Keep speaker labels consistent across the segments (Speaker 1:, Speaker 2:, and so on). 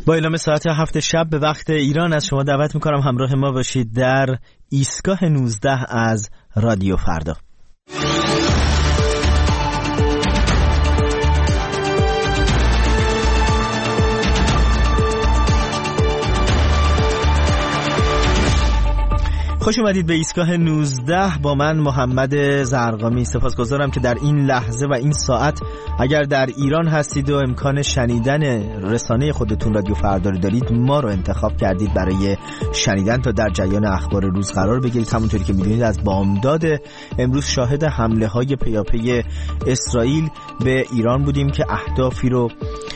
Speaker 1: با اعلام ساعت 7 شب به وقت ایران از شما دعوت میکنم همراه ما باشید در ایستگاه 19 از رادیو فردا. خوش اومدید به ایستگاه 19 با من محمد زرقامی. سپاسگزارم که در این لحظه و این ساعت اگر در ایران هستید و امکان شنیدن رسانه خودتون رادیو فردا رو دارید، ما رو انتخاب کردید برای شنیدن تا در جریان اخبار روز قرار بگیرید. همونطوری که میدونید از بامداد امروز شاهد حمله های پیاپی اسرائیل به ایران بودیم که اهدافی رو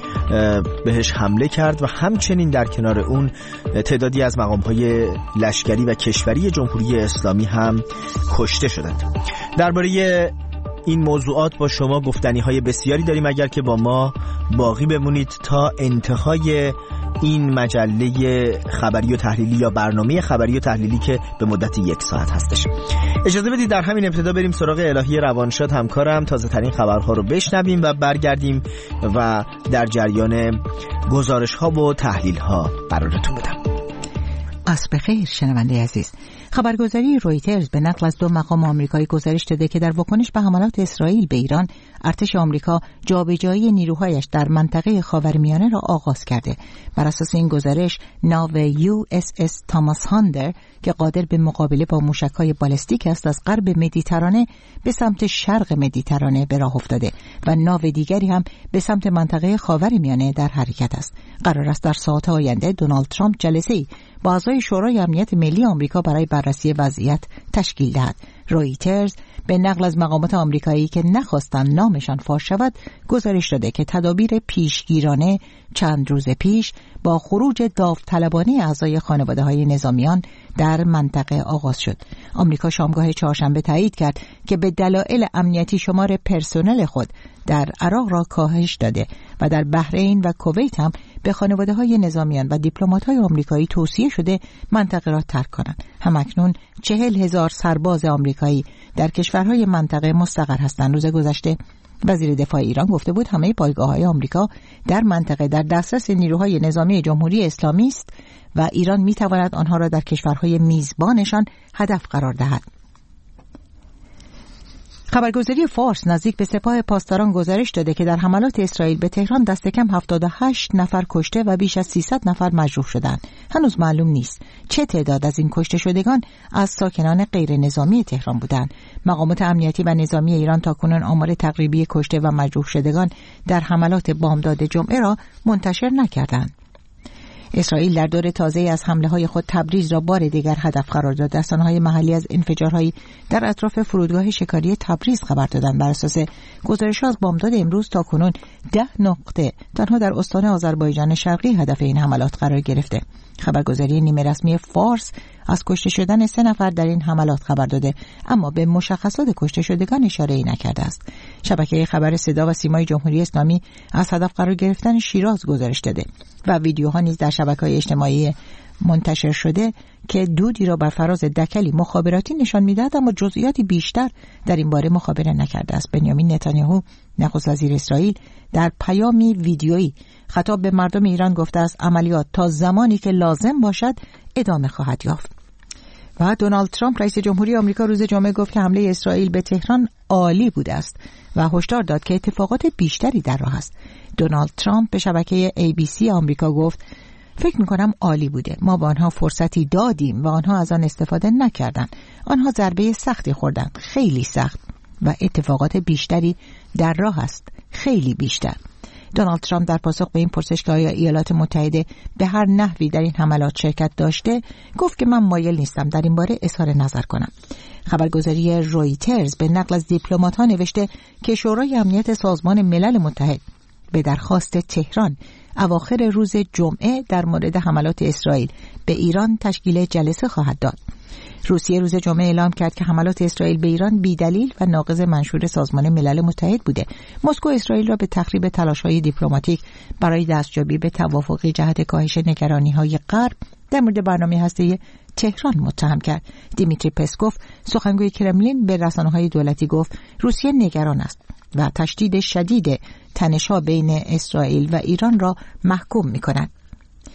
Speaker 1: بهش حمله کرد و همچنین در کنار اون تعدادی از مقام‌های لشکری و کشوری جمهوری اسلامی هم کشته شدند. درباره این موضوعات با شما گفتنی‌های بسیاری داریم، اگر که با ما باقی بمونید تا انتهای این مجله خبری و تحلیلی یا برنامه خبری و تحلیلی که به مدت 1 ساعت هستش. اجازه بدید در همین ابتدا بریم سراغ الهی روانشاد همکارم، تازه ترین خبرها رو بشنویم و برگردیم و در جریان گزارش ها و تحلیل ها قرارتون بدم.
Speaker 2: عصر بخیر شنونده عزیز. خبرگزاری رویترز به نقل از 2 مقام آمریکایی گزارش داده که در واکنش به حملات اسرائیل به ایران، ارتش آمریکا جابجایی نیروهایش در منطقه خاورمیانه را آغاز کرده. بر اساس این گزارش، ناو USS تاماس هاندر که قادر به مقابله با موشک‌های بالستیک است، از غرب مدیترانه به سمت شرق مدیترانه به راه افتاده و ناو دیگری هم به سمت منطقه خاورمیانه در حرکت است. قرار است در ساعات آینده دونالد ترامپ جلسه‌ای با اعضای شورای امنیت ملی آمریکا برای بررسی وضعیت تشکیل دهد. رویترز به نقل از مقامات آمریکایی که نخواستند نامشان فاش شود گزارش داده که تدابیر پیشگیرانه چند روز پیش با خروج داوطلبانه اعضای خانواده‌های نظامیان در منطقه آغاز شد. آمریکا شامگاه چهارشنبه تایید کرد که به دلایل امنیتی شمار پرسنل خود در عراق را کاهش داده و در بحرین و کویت هم به خانواده‌های نظامیان و دیپلمات‌های آمریکایی توصیه شده منطقه را ترک کنند. همکنون 40,000 سرباز آمریکایی در کشورهای منطقه مستقر هستند. روز گذشته وزیر دفاع ایران گفته بود همه پایگاه‌های آمریکا در منطقه در دسترس نیروهای نظامی جمهوری اسلامی است و ایران می‌تواند آنها را در کشورهای میزبانشان هدف قرار دهد. خبرگزاری فارس نزدیک به سپاه پاسداران گزارش داده که در حملات اسرائیل به تهران دست کم 78 نفر کشته و بیش از 300 نفر مجروح شدند. هنوز معلوم نیست چه تعداد از این کشته شدگان از ساکنان غیر نظامی تهران بودند. مقامات امنیتی و نظامی ایران تاکنون آمار تقریبی کشته و مجروح شدگان در حملات بامداد جمعه را منتشر نکردند. اسرائیل در دور تازه از حمله‌های خود تبریز را بار دیگر هدف قرار داد. رسانه‌های محلی از انفجارهایی در اطراف فرودگاه شکاری تبریز خبر دادند. بر اساس گزارش‌ها از بامداد امروز تاکنون 10 نقطه تنها در استان آذربایجان شرقی هدف این حملات قرار گرفته. خبرگزاری نیمه رسمی فارس از کشته شدن 3 نفر در این حملات خبر داده، اما به مشخصات کشته شدگان اشاره‌ای نکرده است. شبکه خبر صدا و سیمای جمهوری اسلامی از هدف قرار گرفتن شیراز گزارش داده و ویدیوها نیز در شبکه‌های اجتماعی منتشر شده که دودی را بر فراز دکلی مخابراتی نشان می‌دهد، اما جزئیاتی بیشتر در این باره مخابره نکرده است. بنیامین نتانیاهو نخست وزیر اسرائیل در پیامی ویدیویی خطاب به مردم ایران گفته است عملیات تا زمانی که لازم باشد ادامه خواهد یافت. و دونالد ترامپ رئیس جمهوری آمریکا روز جمعه گفت که حمله اسرائیل به تهران عالی بوده است و هشدار داد که اتفاقات بیشتری در راه است. دونالد ترامپ به شبکه ABC آمریکا گفت فکر می‌کنم عالی بوده. ما به آنها فرصتی دادیم و آنها از آن استفاده نکردند. آنها ضربه سختی خوردند، خیلی سخت، و اتفاقات بیشتری در راه است، خیلی بیشتر. دونالد ترامپ در پاسخ به این پرسش که آیا ایالات متحده به هر نحوی در این حملات شرکت داشته، گفت که من مایل نیستم در این باره اظهار نظر کنم. خبرگزاری رویترز به نقل از دیپلمات‌ها نوشته که شورای امنیت سازمان ملل متحد به درخواست تهران اواخر روز جمعه در مورد حملات اسرائیل به ایران تشکیل جلسه خواهد داد. روسیه روز جمعه اعلام کرد که حملات اسرائیل به ایران بی‌دلیل و ناقض منشور سازمان ملل متحد بوده. مسکو اسرائیل را به تخریب تلاش‌های دیپلماتیک برای دستیابی به توافقی جهت کاهش نگرانی‌های غرب در مورد برنامه هسته‌ای تهران متهم کرد. دیمیتری پسکوف سخنگوی کرملین به رسانه‌های دولتی گفت روسیه نگران است و تشدید شدید تنش‌ها بین اسرائیل و ایران را محکوم می‌کند.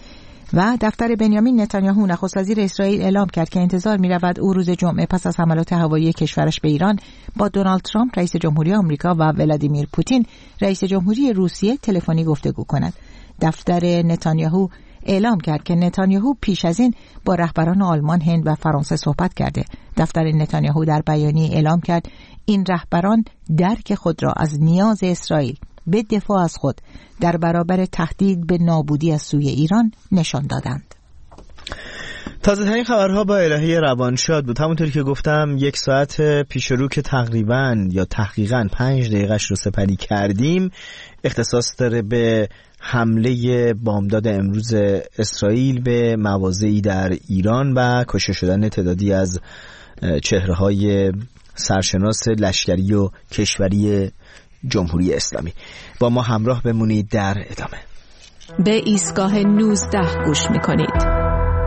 Speaker 2: و دفتر بنیامین نتانیاهو نخست وزیر اسرائیل اعلام کرد که انتظار می‌رود او روز جمعه پس از حملات هوایی کشورش به ایران با دونالد ترامپ رئیس جمهوری آمریکا و ولادیمیر پوتین رئیس جمهوری روسیه تلفنی گفتگو کند. دفتر نتانیاهو اعلام کرد که نتانیاهو پیش از این با رهبران آلمان، هند و فرانسه صحبت کرده. دفتر نتانیاهو در بیانیه اعلام کرد این رهبران درک خود را از نیاز اسرائیل به دفاع از خود در برابر تهدید به نابودی از سوی ایران نشان دادند.
Speaker 1: تازه ترین خبرها با الهه روانشاد بود. همونطوری که گفتم 1 ساعت پیش رو که تقریبا یا تحقیقاً 5 دقیقه‌اش رو سپری کردیم، اختصاص داره به حمله بامداد امروز اسرائیل به مواضعی در ایران و کشته شدن تعدادی از چهره‌های سرشناس لشکری و کشوری جمهوری اسلامی. با ما همراه بمونید در ادامه.
Speaker 3: به ایستگاه 19 گوش می‌کنید.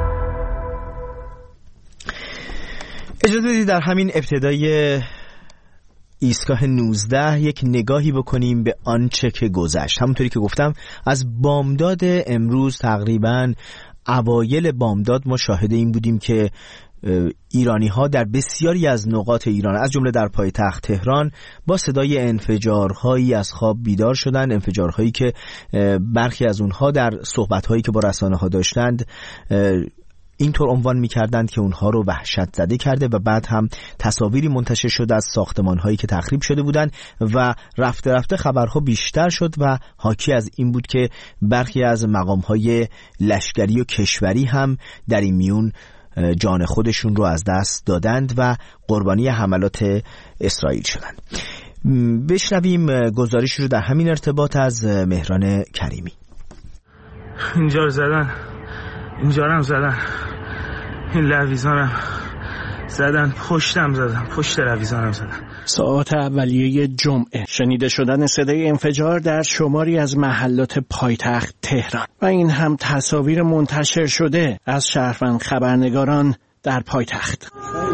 Speaker 1: اجازه بدید در همین ابتدای ایستگاه 19 یک نگاهی بکنیم به آنچه که گذشت. همونطوری که گفتم از بامداد امروز تقریباً اوایل بامداد ما شاهد این بودیم که ایرانی ها در بسیاری از نقاط ایران از جمله در پایتخت تهران با صدای انفجارهایی از خواب بیدار شدند. انفجارهایی که برخی از اونها در صحبتهایی که با رسانه ها داشتند اینطور عنوان می‌کردند که اونها رو وحشت زده کرده و بعد هم تصاویری منتشر شد از ساختمان‌هایی که تخریب شده بودند و رفته رفته خبرها بیشتر شد و حاکی از این بود که برخی از مقام‌های لشکری و کشوری هم در این میون جان خودشون رو از دست دادند و قربانی حملات اسرائیل شدند. بشنویم گزارش رو در همین ارتباط از مهران کریمی.
Speaker 4: اینجا رو زدن، اینجا رو هم زدن، این لویزانم زدن، پشتم زدن، پشت لویزانم زدن.
Speaker 5: ساعات اولیه جمعه شنیده شدن صدای انفجار در شماری از محلات پایتخت تهران و این هم تصاویر منتشر شده از شهروند خبرنگاران در پایتخت،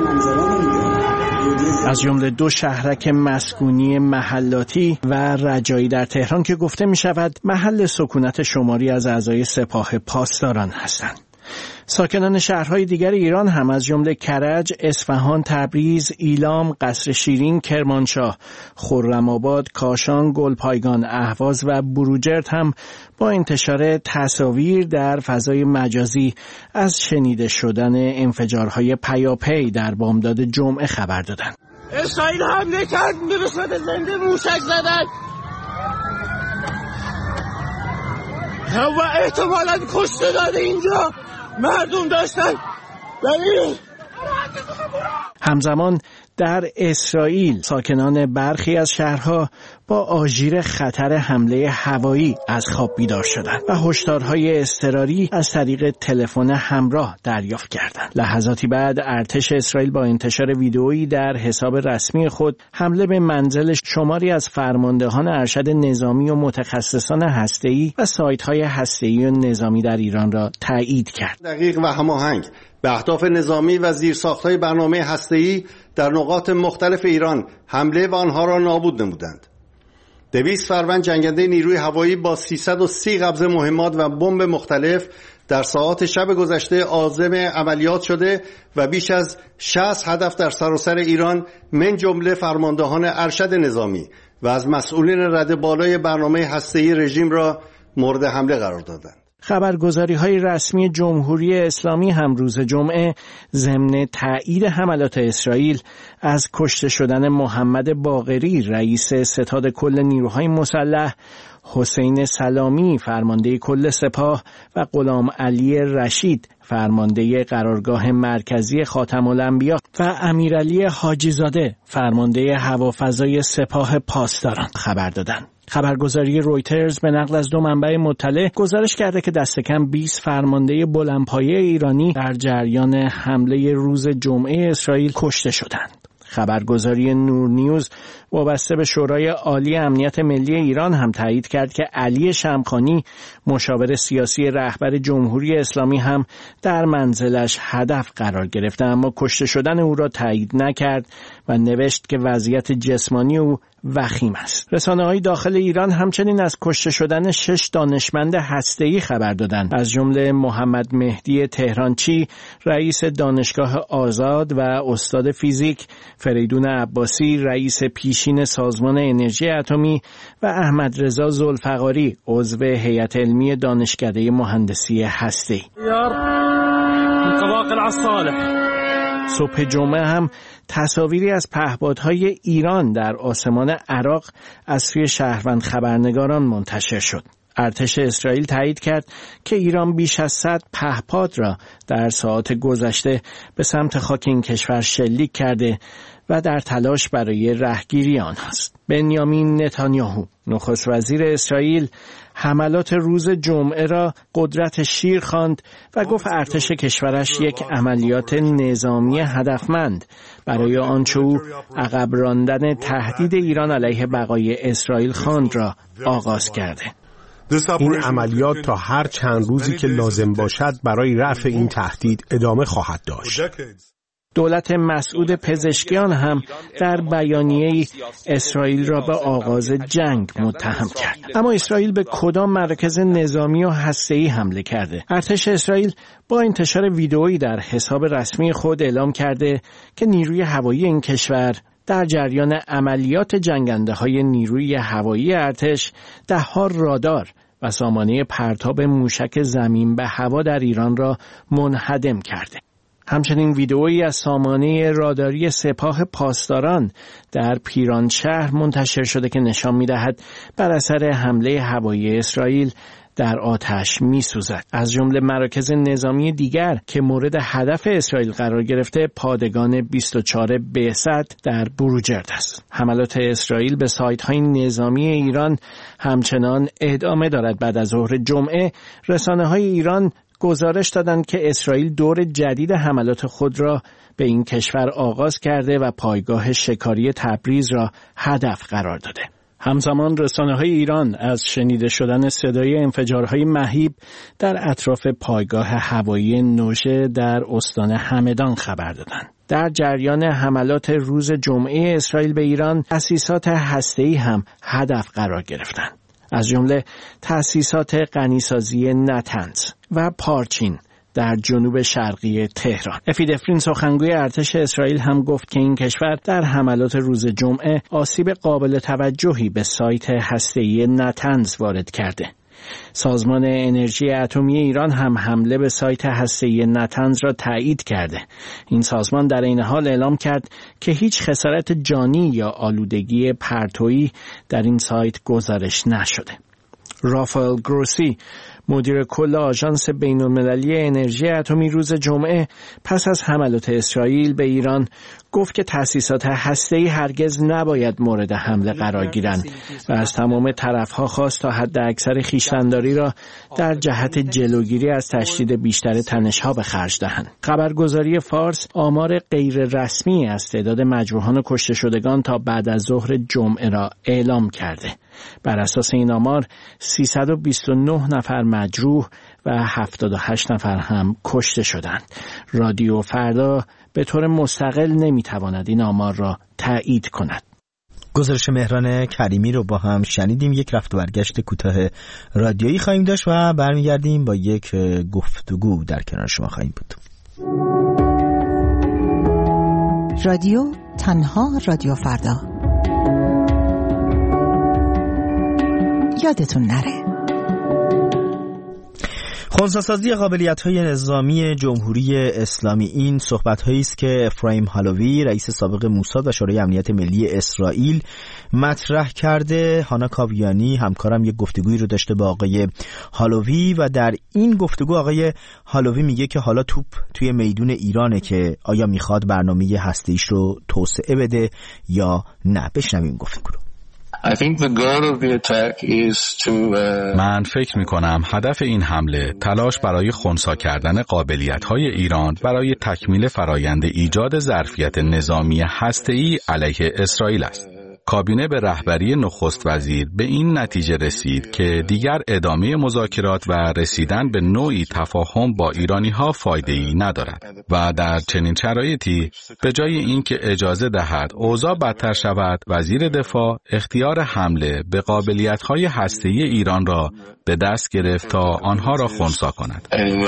Speaker 5: از جمله 2 شهرک مسکونی محلاتی و رجایی در تهران که گفته می شود محل سکونت شماری از اعضای سپاه پاسداران هستند. ساکنان شهرهای دیگر ایران هم از جمله کرج، اصفهان، تبریز، ایلام، قصر شیرین، کرمانشاه، خرم‌آباد، کاشان، گلپایگان، اهواز و بروجرد هم با انتشار تصاویر در فضای مجازی از شنیده شدن انفجارهای پیاپی در بامداد جمعه خبر دادند.
Speaker 6: اسرائیل حمله کرد، به صورت زنده موشک زدن و احتمالاً کشته داده اینجا مردم داشتن.
Speaker 5: همزمان در اسرائیل ساکنان برخی از شهرها با آژیر خطر حمله هوایی از خواب بیدار شدند و هشدارهای اضطراری از طریق تلفن همراه دریافت کردند. لحظاتی بعد ارتش اسرائیل با انتشار ویدئویی در حساب رسمی خود حمله به منزل شماری از فرماندهان ارشد نظامی و متخصصان هسته‌ای و سایت‌های هسته‌ای و نظامی در ایران را تایید کرد.
Speaker 7: دقیق و هماهنگ به اهداف نظامی و زیرساخت‌های برنامه هسته‌ای در نقاط مختلف ایران حمله و آنها را نابود نمودند. 200 فروند جنگنده نیروی هوایی با 330 قبضه مهمات و بمب مختلف در ساعات شب گذشته عازم عملیات شده و بیش از 60 هدف در سراسر ایران من جمله فرماندهان ارشد نظامی و از مسئولین رده بالای برنامه هسته‌ای رژیم را مورد حمله قرار دادند.
Speaker 5: خبرگزاری‌های رسمی جمهوری اسلامی هم روز جمعه ضمن تایید حملات اسرائیل از کشته شدن محمد باقری رئیس ستاد کل نیروهای مسلح، حسین سلامی فرمانده کل سپاه و غلام علی رشید فرمانده قرارگاه مرکزی خاتم الانبیا و امیرعلی حاجی زاده فرمانده هوافضای سپاه پاسداران خبر دادند. خبرگزاری رویترز به نقل از 2 منبع مطلع گزارش کرده که دست کم 20 فرمانده بلندپایه ایرانی در جریان حمله روز جمعه اسرائیل کشته شدند. خبرگزاری نور نیوز وابسته به شورای عالی امنیت ملی ایران هم تایید کرد که علی شمخانی مشاور سیاسی رهبر جمهوری اسلامی هم در منزلش هدف قرار گرفته، اما کشته شدن او را تایید نکرد و نوشت که وضعیت جسمانی او وخیم است. رسانه‌های داخل ایران همچنین از کشته شدن 6 دانشمند هسته‌ای خبر دادند، از جمله محمد مهدی تهرانچی رئیس دانشگاه آزاد و استاد فیزیک، فریدون عباسی رئیس پیشین سازمان انرژی اتمی و احمد رضا ذوالفقاری عضو هیئت علمی دانشکده مهندسی هسته‌ای. صبح جمعه هم تصاویری از پهپادهای ایران در آسمان عراق از سوی شهروند خبرنگاران منتشر شد. ارتش اسرائیل تایید کرد که ایران بیش از 100 پهپاد را در ساعات گذشته به سمت خاک این کشور شلیک کرده و در تلاش برای رهگیری آنهاست. بنیامین نتانیاهو نخست وزیر اسرائیل حملات روز جمعه را قدرت شیر خواند و گفت ارتش کشورش یک عملیات نظامی هدفمند برای آنچه او عقب راندن تهدید ایران علیه بقای اسرائیل خواند را آغاز کرده.
Speaker 8: این عملیات تا هر چند روزی که لازم باشد برای رفع این تهدید ادامه خواهد داشت.
Speaker 5: دولت مسعود پزشکیان هم در بیانیه‌ای اسرائیل را به آغاز جنگ متهم کرد. اما اسرائیل به کدام مراکز نظامی و هسته‌ای حمله کرده؟ ارتش اسرائیل با انتشار ویدئویی در حساب رسمی خود اعلام کرده که نیروی هوایی این کشور در جریان عملیات جنگنده‌های نیروی هوایی ارتش ده‌ها رادار و سامانه پرتاب موشک زمین به هوا در ایران را منهدم کرده. همچنین ویدئویی از سامانه راداری سپاه پاسداران در پیرانشهر منتشر شده که نشان می‌دهد بر اثر حمله هوایی اسرائیل در آتش می‌سوزد. از جمله مراکز نظامی دیگر که مورد هدف اسرائیل قرار گرفته پادگان 24 بهست در بروجرد است. حملات اسرائیل به سایت‌های نظامی ایران همچنان ادامه دارد. بعد از ظهر جمعه رسانه‌های ایران گزارش دادند که اسرائیل دور جدید حملات خود را به این کشور آغاز کرده و پایگاه شکاری تبریز را هدف قرار داده. همزمان رسانه‌های ایران از شنیده شدن صدای انفجارهای مهیب در اطراف پایگاه هوایی نوشه در استان همدان خبر دادند. در جریان حملات روز جمعه اسرائیل به ایران، تأسیسات هسته‌ای هم هدف قرار گرفتند، از جمله تأسیسات غنیسازی نتنز و پارچین در جنوب شرقی تهران. افیدفرین سخنگوی ارتش اسرائیل هم گفت که این کشور در حملات روز جمعه آسیب قابل توجهی به سایت هسته‌ای نتنز وارد کرده. سازمان انرژی اتمی ایران هم حمله به سایت هسته‌ای نتنز را تایید کرده. این سازمان در این حال اعلام کرد که هیچ خسارت جانی یا آلودگی پرتویی در این سایت گزارش نشده. رافائل گروسی مدیر کل آژانس بین‌المللی انرژی اتمی روز جمعه پس از حملات اسرائیل به ایران گفت که تأسیسات هسته‌ای هرگز نباید مورد حمله قرار گیرند و از تمام طرف‌ها خواست تا حد اکثر خویشتن‌داری را در جهت جلوگیری از تشدید بیشتر تنش‌ها به خرج دهند. خبرگزاری فارس آمار غیر رسمی از تعداد مجروحان و کشته شدگان تا بعد از ظهر جمعه را اعلام کرده. بر اساس این آمار 329 نفر مجروح و 78 نفر هم کشته شدند. رادیو فردا به طور مستقل نمیتواند این آمار را تایید کند.
Speaker 1: گزارش مهران کریمی رو با هم شنیدیم. یک رفت و برگشت کوتاه رادیویی خواهیم داشت و برمیگردیم با یک گفتگو در کنار شما خواهیم بود.
Speaker 2: رادیو تنها رادیو فردا. یادتون نره
Speaker 1: خنثی‌سازی قابلیت‌های نظامی جمهوری اسلامی. این صحبت‌هایی است که افرایم هالوی رئیس سابق موساد و شورای امنیت ملی اسرائیل مطرح کرده. هانا کاویانی همکارم یک گفتگویی رو داشته با آقای هالوی و در این گفتگو آقای هالوی میگه که حالا توپ توی میدون ایرانه که آیا میخواد برنامه هسته‌ایش رو توسعه بده یا نه. بشنویم گفتگو رو.
Speaker 9: من فکر می‌کنم هدف این حمله تلاش برای خنثی کردن قابلیت‌های ایران برای تکمیل فرایند ایجاد ظرفیت نظامی هسته‌ای علیه اسرائیل است. کابینه به رهبری نخست وزیر به این نتیجه رسید که دیگر ادامه مذاکرات و رسیدن به نوعی تفاهم با ایرانی‌ها فایده‌ای ندارد و در چنین شرایطی به جای اینکه اجازه دهد اوضاع بدتر شود، وزیر دفاع اختیار حمله به قابلیت‌های هسته‌ای ایران را به دست گرفت تا آنها را خنثی کند.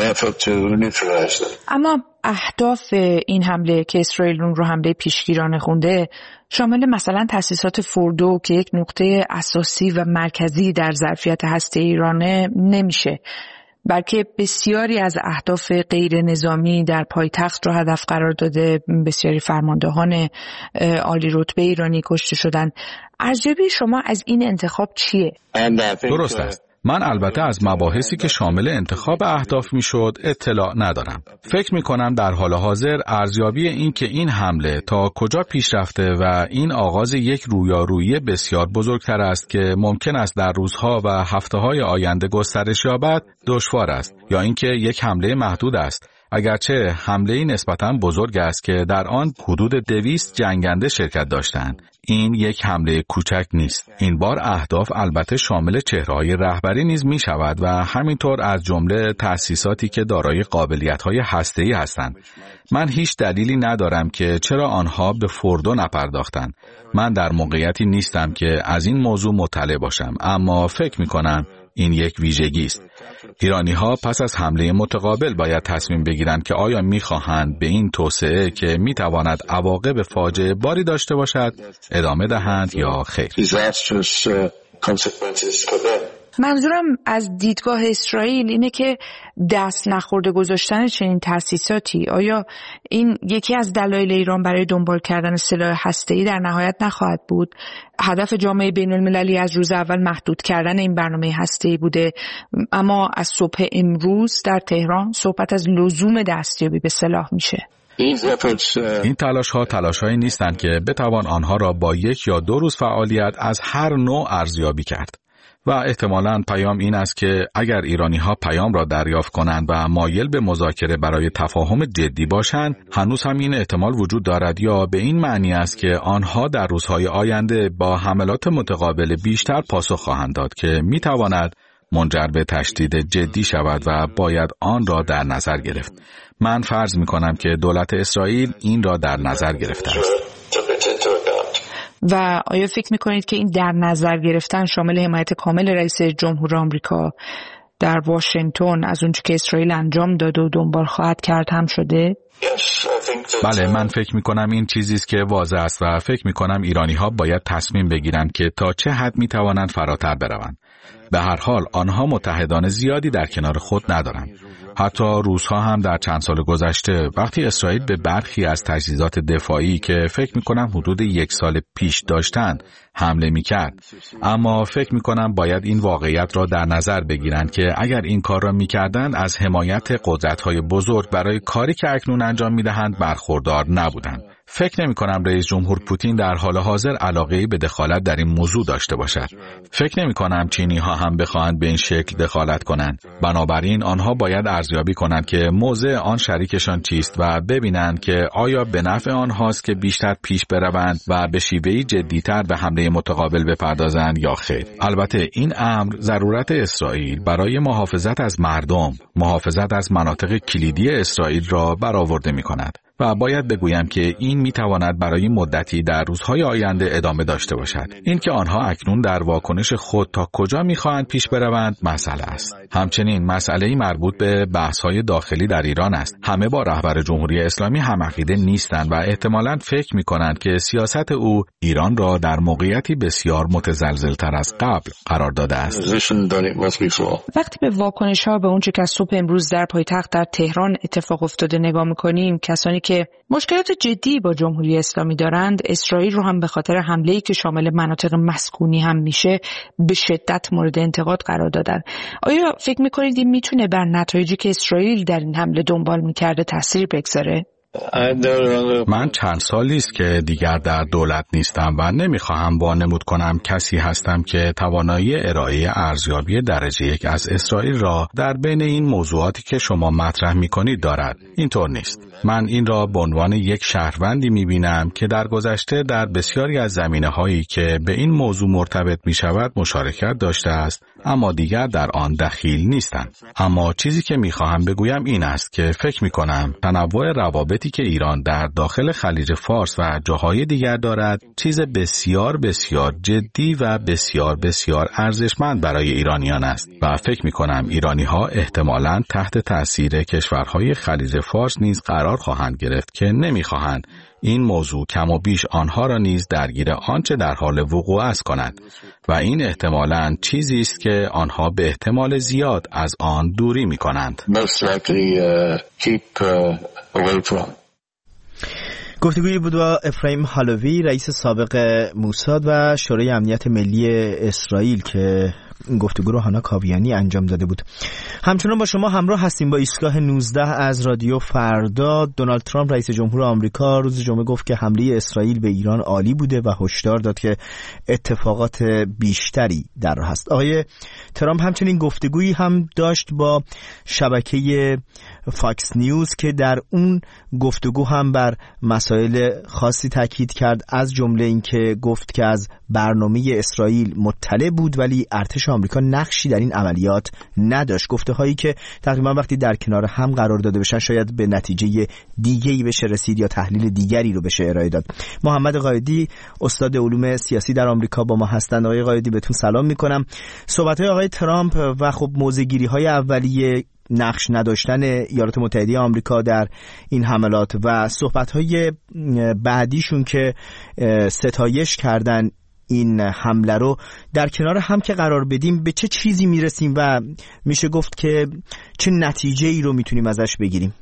Speaker 10: اما اهداف این حمله که اسرائیل اون رو حمله پیشگیرانه خونده شامل مثلا تأسیسات فوردو که یک نقطه اساسی و مرکزی در ظرفیت هسته‌ای ایرانه نمیشه، بلکه بسیاری از اهداف غیر نظامی در پایتخت را هدف قرار داده. بسیاری فرماندهان عالی رتبه ایرانی کشته شدن. ارزیابی شما از این انتخاب چیه؟
Speaker 9: درست است. من البته از مباحثی که شامل انتخاب اهداف میشد اطلاع ندارم. فکر میکنم در حال حاضر ارزیابی این که این حمله تا کجا پیش رفته و این آغاز یک رویارویی بسیار بزرگتر است که ممکن است در روزها و هفته‌های آینده گسترش یابد دشوار است، یا اینکه یک حمله محدود است، اگرچه حمله‌ای نسبتاً بزرگ است که در آن حدود 200 جنگنده شرکت داشتند. این یک حمله کوچک نیست. این بار اهداف البته شامل چهره‌های رهبری نیز می شود و همینطور از جمله تأسیساتی که دارای قابلیت‌های هسته‌ای هستند. من هیچ دلیلی ندارم که چرا آنها به فوردو نپرداختند. من در موقعیتی نیستم که از این موضوع مطلع باشم، اما فکر می‌کنم این یک ویژگی است. ایرانی‌ها پس از حمله متقابل باید تصمیم بگیرند که آیا می‌خواهند به این توسعه که می‌تواند عواقب فاجعه باری داشته باشد ادامه دهند یا خیر.
Speaker 10: منظورم از دیدگاه اسرائیل اینه که دست نخورده گذاشتن چنین تأسیساتی، آیا این یکی از دلایل ایران برای دنبال کردن سلاح هسته‌ای در نهایت نخواهد بود؟ هدف جامعه بین‌المللی از روز اول محدود کردن این برنامه هسته‌ای بوده، اما از صبح امروز در تهران صحبت از لزوم دستیابی به سلاح میشه.
Speaker 9: این تلاش‌هایی نیستند که بتوان آنها را با 1 یا 2 روز فعالیت از هر نوع ارزیابی کرد. و احتمالاً پیام این است که اگر ایرانی‌ها پیام را دریافت کنند و مایل به مذاکره برای تفاهم جدی باشند، هنوز هم این احتمال وجود دارد، یا به این معنی است که آنها در روزهای آینده با حملات متقابل بیشتر پاسخ خواهند داد که می‌تواند منجر به تشدید جدی شود و باید آن را در نظر گرفت. من فرض می‌کنم که دولت اسرائیل این را در نظر گرفته است.
Speaker 10: و آیا فکر میکنید که این در نظر گرفتن شامل حمایت کامل رئیس جمهور آمریکا در واشنگتن از اونچه که اسرائیل انجام داد و دنبال خواهد کرد هم شده؟
Speaker 9: بله، من فکر میکنم این چیزی است که واضح است و فکر میکنم ایرانی‌ها باید تصمیم بگیرند که تا چه حد میتوانند فراتر بروند. به هر حال آنها متحدان زیادی در کنار خود ندارند. حتی روس‌ها هم در چند سال گذشته وقتی اسرائیل به برخی از تجهیزات دفاعی که فکر می‌کنم حدود 1 سال پیش داشتند حمله می‌کرد. اما فکر می‌کنم باید این واقعیت را در نظر بگیرند که اگر این کار را می‌کردند از حمایت قدرت‌های بزرگ برای کاری که اکنون انجام می‌دهند برخوردار نبودند. فکر نمی‌کنم رئیس جمهور پوتین در حال حاضر علاقه‌ای به دخالت در این موضوع داشته باشد. فکر نمی‌کنم چینی‌ها هم بخواهند به این شکل دخالت کنند. بنابراین آنها باید ارزیابی کنند که موضع آن شریکشان چیست و ببینند که آیا به نفع آنهاست که بیشتر پیش بروند و به شیوهی جدی‌تر به حمله متقابل بپردازند یا خیر. البته این امر ضرورت اسرائیل برای محافظت از مردم، محافظت از مناطق کلیدی اسرائیل را برآورده می‌کند. و باید بگویم که این میتواند برای مدتی در روزهای آینده ادامه داشته باشد. این که آنها اکنون در واکنش خود تا کجا میخواهند پیش بروند مسئله است. همچنین مسئله‌ای مربوط به بحث‌های داخلی در ایران است. همه با رهبر جمهوری اسلامی هم عقیده نیستند و احتمالاً فکر میکنند که سیاست او ایران را در موقعیتی بسیار متزلزل‌تر از قبل قرار داده است.
Speaker 10: وقتی به واکنش‌ها به اونچه که صبح امروز در پایتخت در تهران اتفاق افتاده نگاه می‌کنیم، کسانی که مشکلات جدی با جمهوری اسلامی دارند، اسرائیل رو هم به خاطر حمله‌ای که شامل مناطق مسکونی هم میشه به شدت مورد انتقاد قرار دادن. آیا فکر میکنید این میتونه بر نتایجی که اسرائیل در این حمله دنبال میکرده تأثیر بگذاره؟
Speaker 9: من چند سالی است که دیگر در دولت نیستم و نمیخواهم وانمود کنم کسی هستم که توانایی ارائه ارزیابی درجه 1 از اسرائیل را در بین این موضوعاتی که شما مطرح میکنید دارد. اینطور نیست. من این را به عنوان یک شهروندی میبینم که در گذشته در بسیاری از زمینه‌هایی که به این موضوع مرتبط میشود مشارکت داشته است، اما دیگر در آن دخیل نیستم. اما چیزی که میخواهم بگویم این است که فکر میکنم تنوع روابطی که ایران در داخل خلیج فارس و جاهای دیگر دارد چیز بسیار بسیار جدی و بسیار بسیار ارزشمند برای ایرانیان است و فکر میکنم ایرانی‌ها احتمالاً تحت تأثیر کشورهای خلیج فارس نیز قرار خواهند گرفت که نمیخواهند این موضوع کم و بیش آنها را نیز درگیر آنچه در حال وقوع است کند و این احتمالاً چیزی است که آنها به احتمال زیاد از آن دوری می‌کنند.
Speaker 1: گفتگویی بود با افرایم حلوی، رئیس سابق موساد و شورای امنیت ملی اسرائیل که گفتگو رو هانا کاویانی انجام داده بود. همچنان با شما همراه هستیم با ایستگاه 19 از رادیو فردا. دونالد ترامپ رئیس جمهور آمریکا روز جمعه گفت که حمله اسرائیل به ایران عالی بوده و هشدار داد که اتفاقات بیشتری در راه است. آقای ترامپ همچنین گفتگویی هم داشت با شبکه فاکس نیوز که در اون گفتگو هم بر مسائل خاصی تاکید کرد، از جمله این که گفت که از برنامه اسرائیل مطلع بود ولی ارتش آمریکا نقشی در این عملیات نداشت. گفته هایی که تقریبا وقتی در کنار هم قرار داده بشن شاید به نتیجه دیگه‌ای بشه رسید یا تحلیل دیگری رو بشه ارائه داد. محمد قائدی استاد علوم سیاسی در آمریکا با ما هستند. آقای قائدی بهتون سلام میکنم. صحبت‌های آقای ترامپ و خب موضع‌گیری‌های اولیه نقش نداشتن ایالات متحده آمریکا در این حملات و صحبت‌های بعدیشون که ستایش کردن این حمله رو در کنار هم که قرار بدیم به چه چیزی میرسیم و میشه گفت که چه نتیجه‌ای رو میتونیم ازش بگیریم؟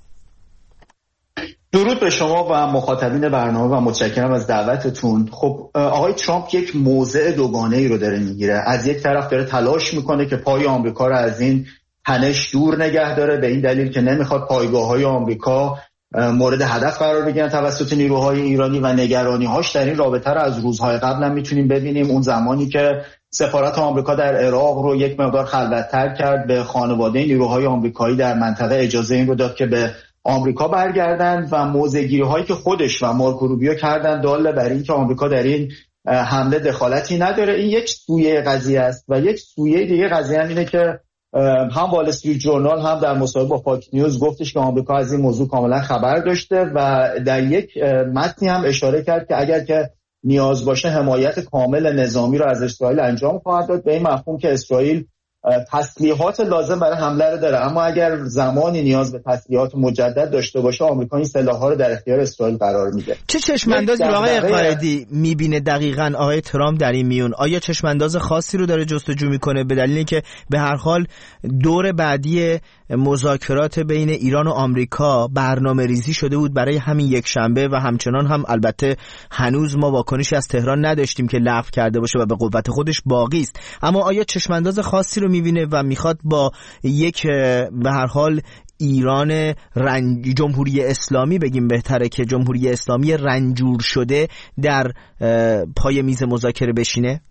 Speaker 11: درود به شما و مخاطبین برنامه و متشکرم از دعوتتون. خب آقای ترامپ یک موضع دوگانه‌ای رو داره میگیره. از یک طرف داره تلاش میکنه که پای آمریکا رو از این تنش دور نگه داره، به این دلیل که نمیخواد پایگاه‌های آمریکا مورد هدف قرار بگیرن توسط نیروهای ایرانی و نگرانی‌هاش در این رابطه رو از روزهای قبل هم میتونیم ببینیم. اون زمانی که سفارت آمریکا در عراق رو یک مقدار خلوت‌تر کرد، به خانواده نیروهای آمریکایی در منطقه اجازه این رو داد که به آمریکا برگردند و موضع‌گیری‌هایی که خودش و مارکو روبیو کردن دال بر این که آمریکا در این حمله دخالتی نداره. این یک سویه قضیه است و یک سویه دیگه قضیه هم اینه که هم وال استریت جورنال هم در مصاحبه با فاکس نیوز گفتش که آمریکا از این موضوع کاملا خبر داشته و در یک متنی هم اشاره کرد که اگر که نیاز باشه حمایت کامل نظامی رو از اسرائیل انجام خواهد داد، به این مفهوم که اسرائیل تسلیحات لازم برای حمله رو داره، اما اگر زمانی نیاز به تسلیحات مجدد داشته باشه آمریکا این سلاح‌ها رو در اختیار اسرائیل قرار میده.
Speaker 1: چه چشم‌اندازی آقای قائدی میبینه دقیقاً آقای ترامپ در این میون؟ آیا چشم‌انداز خاصی رو داره جستجو میکنه به دلیل اینکه به هر حال دور بعدی مذاکرات بین ایران و آمریکا برنامه ریزی شده بود برای همین یک شنبه و همچنان هم البته هنوز ما واکنشی از تهران نداشتیم که لغو کرده باشه و به قوت خودش باقی است، اما آیا چشم‌انداز خاصی رو میبینه و میخواد با یک به هر حال ایران جمهوری اسلامی بگیم بهتره که جمهوری اسلامی رنجور شده در پای میز مذاکره بشینه؟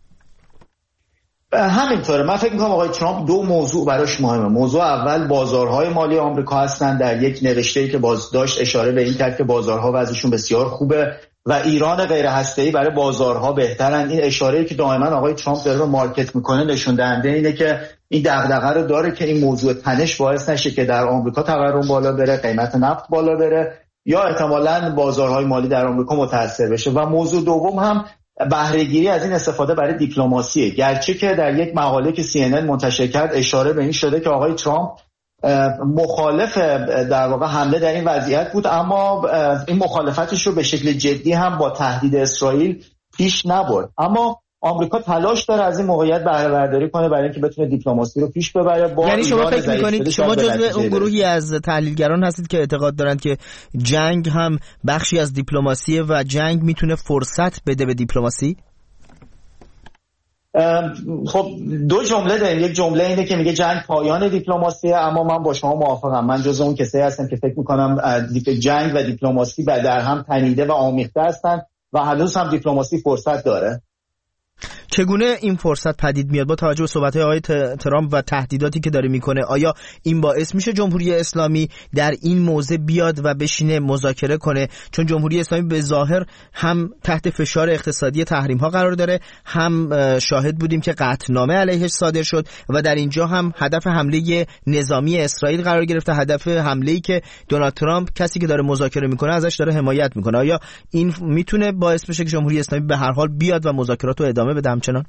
Speaker 11: همینطوره. من فکر میکنم آقای ترامپ دو موضوع براش مهمه. موضوع اول بازارهای مالی آمریکا هستن. در یک نوشته‌ای که باز داشت اشاره به این کرد که بازارها وضعشون بسیار خوبه و ایران غیر هسته‌ای برای بازارها بهترن. این اشاره‌ای که دائما آقای ترامپ داره رو مارکت میکنه نشون دهنده اینه که این دغدغه رو داره که این موضوع تنش باعث نشه که در آمریکا تورم بالا بره، قیمت نفت بالا بره یا احتمالاً بازارهای مالی در آمریکا متاثر بشه. و موضوع دوم هم بهره‌گیری از این استفاده برای دیپلماسیه. گرچه که در یک مقاله که CNN منتشر کرد اشاره به این شده که آقای ترامپ مخالف در واقع حمله در این وضعیت بود، اما این مخالفتش رو به شکل جدی هم با تهدید اسرائیل پیش نبرد. اما آمریکا تلاش داره از این موقعیت بهره برداری کنه برای اینکه بتونه دیپلماسی رو پیش ببره.
Speaker 1: یعنی شما فکر می‌کنید شما جزو اون گروهی از تحلیلگران هستید که اعتقاد دارند که جنگ هم بخشی از دیپلماسیه و جنگ میتونه فرصت بده به دیپلماسی؟
Speaker 11: خب دو جمله داریم. یک جمله اینه که میگه جنگ پایان دیپلماسیه، اما من با شما موافقم. من جز اون کسایی هستم که فکر میکنم جنگ و دیپلماسی در هم تنیده و آمیخته هستن و هنوز هم دیپلماسی فرصت داره.
Speaker 1: چگونه این فرصت پدید میاد با توجه به صحبت‌های آقای ترامپ و تهدیداتی که داره میکنه؟ آیا این باعث میشه جمهوری اسلامی در این موضع بیاد و بشینه مذاکره کنه؟ چون جمهوری اسلامی به ظاهر هم تحت فشار اقتصادی تحریم‌ها قرار داره، هم شاهد بودیم که قطعنامه علیهش صادر شد و در اینجا هم هدف حمله نظامی اسرائیل قرار گرفته، هدف حمله‌ای که دونالد ترامپ کسی که داره مذاکره میکنه ازش داره حمایت میکنه. آیا این میتونه باعث بشه که جمهوری اسلامی به هر حال بیاد و مذاکرات رو ادامه بده همچنان؟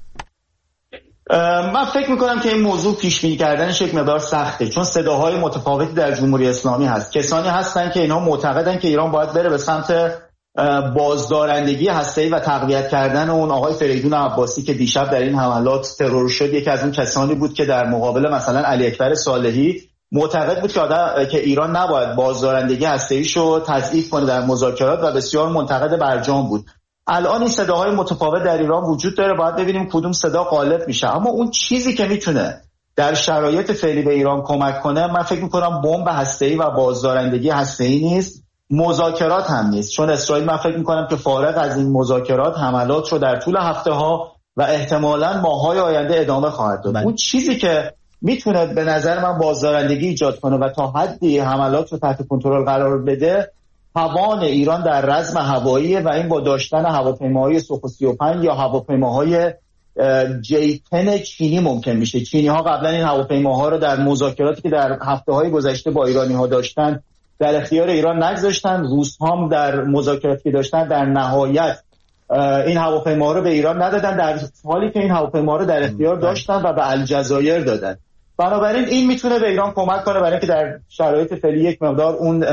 Speaker 11: من فکر میکنم که این موضوع پیش بینی کردنش یک مقدار سخته، چون صداهای متفاوتی در جمهوری اسلامی هست. کسانی هستن که اینا معتقدن که ایران باید بره به سمت بازدارندگی هسته‌ای و تقویت کردن اون. آقای فریدون عباسی که دیشب در این حملات ترور شد یکی از اون کسانی بود که در مقابل مثلا علی اکبر صالحی معتقد بود که ایران نباید بازدارندگی هسته‌ایشو تضعیف کنه در مذاکرات و بسیار منتقد برجام بود. الان این صداهای متفاوت در ایران وجود داره، باید ببینیم کدوم صدا غالب میشه. اما اون چیزی که میتونه در شرایط فعلی به ایران کمک کنه، من فکر میکنم بمب هسته‌ای و بازدارندگی هسته‌ای نیست، مذاکرات هم نیست. چون اسرائیل من فکر میکنم که فارغ از این مذاکرات حملات رو در طول هفته‌ها و احتمالاً ماه‌های آینده ادامه خواهد داد. اون چیزی که میتونه به نظر من بازدارندگی ایجاد کنه و تا حدی حملات رو تحت کنترل قرار بده، توان ایران در رزم هوایی و این با داشتن هواپیماهای سوخو 35 یا هواپیماهای J-10 چینی ممکن میشه. چینی ها قبلا این هواپیماها رو در مذاکراتی که در هفته‌های گذشته با ایرانی ها داشتن در اختیار ایران نگذاشتن. روس هم در مذاکراتی که داشتن در نهایت این هواپیماها رو به ایران ندادن، در حالی که این هواپیماها رو در اختیار داشتن و به الجزایر دادن. بنابراین این میتونه به ایران کمک کنه برای اینکه در شرایط فعلی یک مقدار اون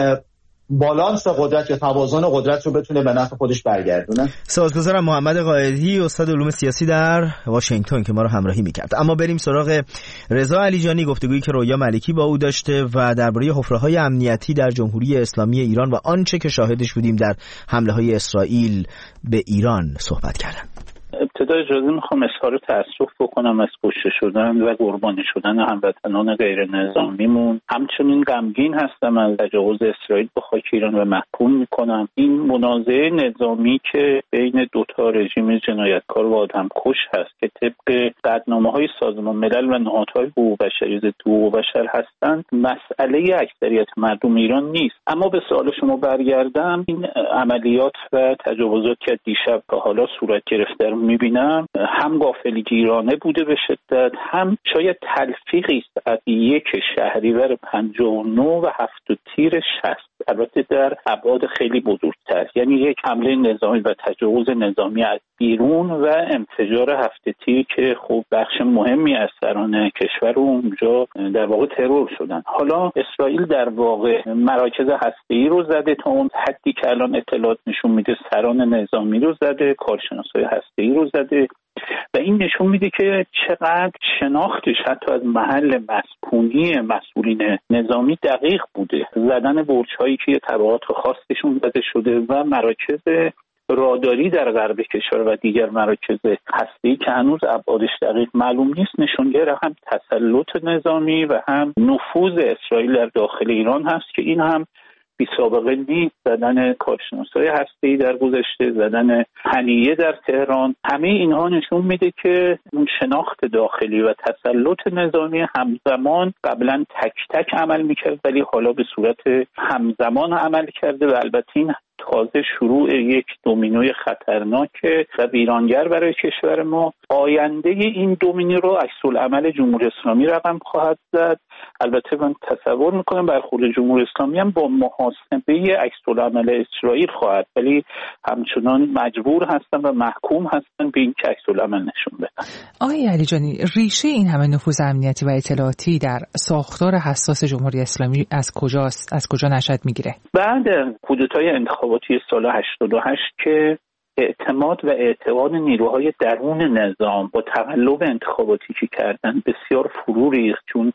Speaker 11: بالانس قدرت یا توازن قدرت رو بتونه به نفع خودش برگردونه.
Speaker 1: سپاسگزارم محمد قائدی، استاد علوم سیاسی در واشنگتن که ما رو همراهی می‌کرد. اما بریم سراغ رضا علیجانی، گفتگویی که رویا ملکی با او داشته و درباره حفره‌های امنیتی در جمهوری اسلامی ایران و آنچه که شاهدش بودیم در حمله‌های اسرائیل به ایران صحبت کردن.
Speaker 12: ابتدا اجازه میخوام اظهار تأسف بکنم از کشته شدن و قربانی شدن هموطنان غیر نظامیمون. همچنین غمگین هستم از تجاوز اسرائیل به خاک ایران و محکوم میکنم این منازعه نظامی که بین دوتا رژیم جنایتکار و آدمکش هست که طبق قطعنامه‌های سازمان ملل و نهادهای حقوق بشری ضد حقوق بشر هستند مسئله اکثریت مردم ایران نیست. اما به سوال شما برگردم، این عملیات و تجاوزات که دیشب تا حالا صورت گرفته میبینم هم غافلگیرانه بوده به شدت، هم شاید تلفیقی است از یک شهریور 59 و 7 تیر 60، البته در ابعاد خیلی بزرگتر، یعنی یک حمله نظامی و تجاوز نظامی از بیرون و انفجار 7 تیر که خب بخش مهمی از سران کشور اونجا در واقع ترور شدن. حالا اسرائیل در واقع مراکز هسته‌ای رو زده، تا اون حدی که الان اطلاعات نشون میده سران نظامی رو زده، کارشناسای هسته‌ای رو زده و این نشون میده که چقدر شناختش حتی از محل مسکونی مسئولین نظامی دقیق بوده. زدن برج‌هایی که طبقات خاصشون زده شده و مراکز راداری در غرب کشور و دیگر مراکز هسته‌ای که هنوز ابعادش دقیق معلوم نیست نشونگر هم تسلط نظامی و هم نفوذ اسرائیل در داخل ایران هست که این هم بی سابقه نیست. زدن کارشناسای هسته‌ای در گذشته، زدن هنیه در تهران، همه اینها نشون میده که اون شناخت داخلی و تسلط نظامی همزمان قبلا تک تک عمل میکرد ولی حالا به صورت همزمان عمل کرده و البته این تازه شروع یک دومینوی خطرناک و ویرانگر برای کشور ما. آینده این دومینو رو عکس‌العمل جمهوری اسلامی رقم خواهد زد. البته من تصور میکنم برخورد جمهوری اسلامی هم با محاسبه عکس‌العمل اسرائیل خواهد، ولی همچنان مجبور هستن و محکوم هستن به این که عکس‌العمل نشون بدن.
Speaker 10: آقای علیجانی، ریشه این همه نفوذ امنیتی و اطلاعاتی در ساختار حساس جمهوری اسلامی از کجاست؟ از کجا نشأت میگیره؟
Speaker 12: بعد کودتای انتخاباتی سال 88 که اعتماد و اعتقاد نیروهای درون نظام با تقلب انتخاباتی که کردن بسیار فرو ریخت، چون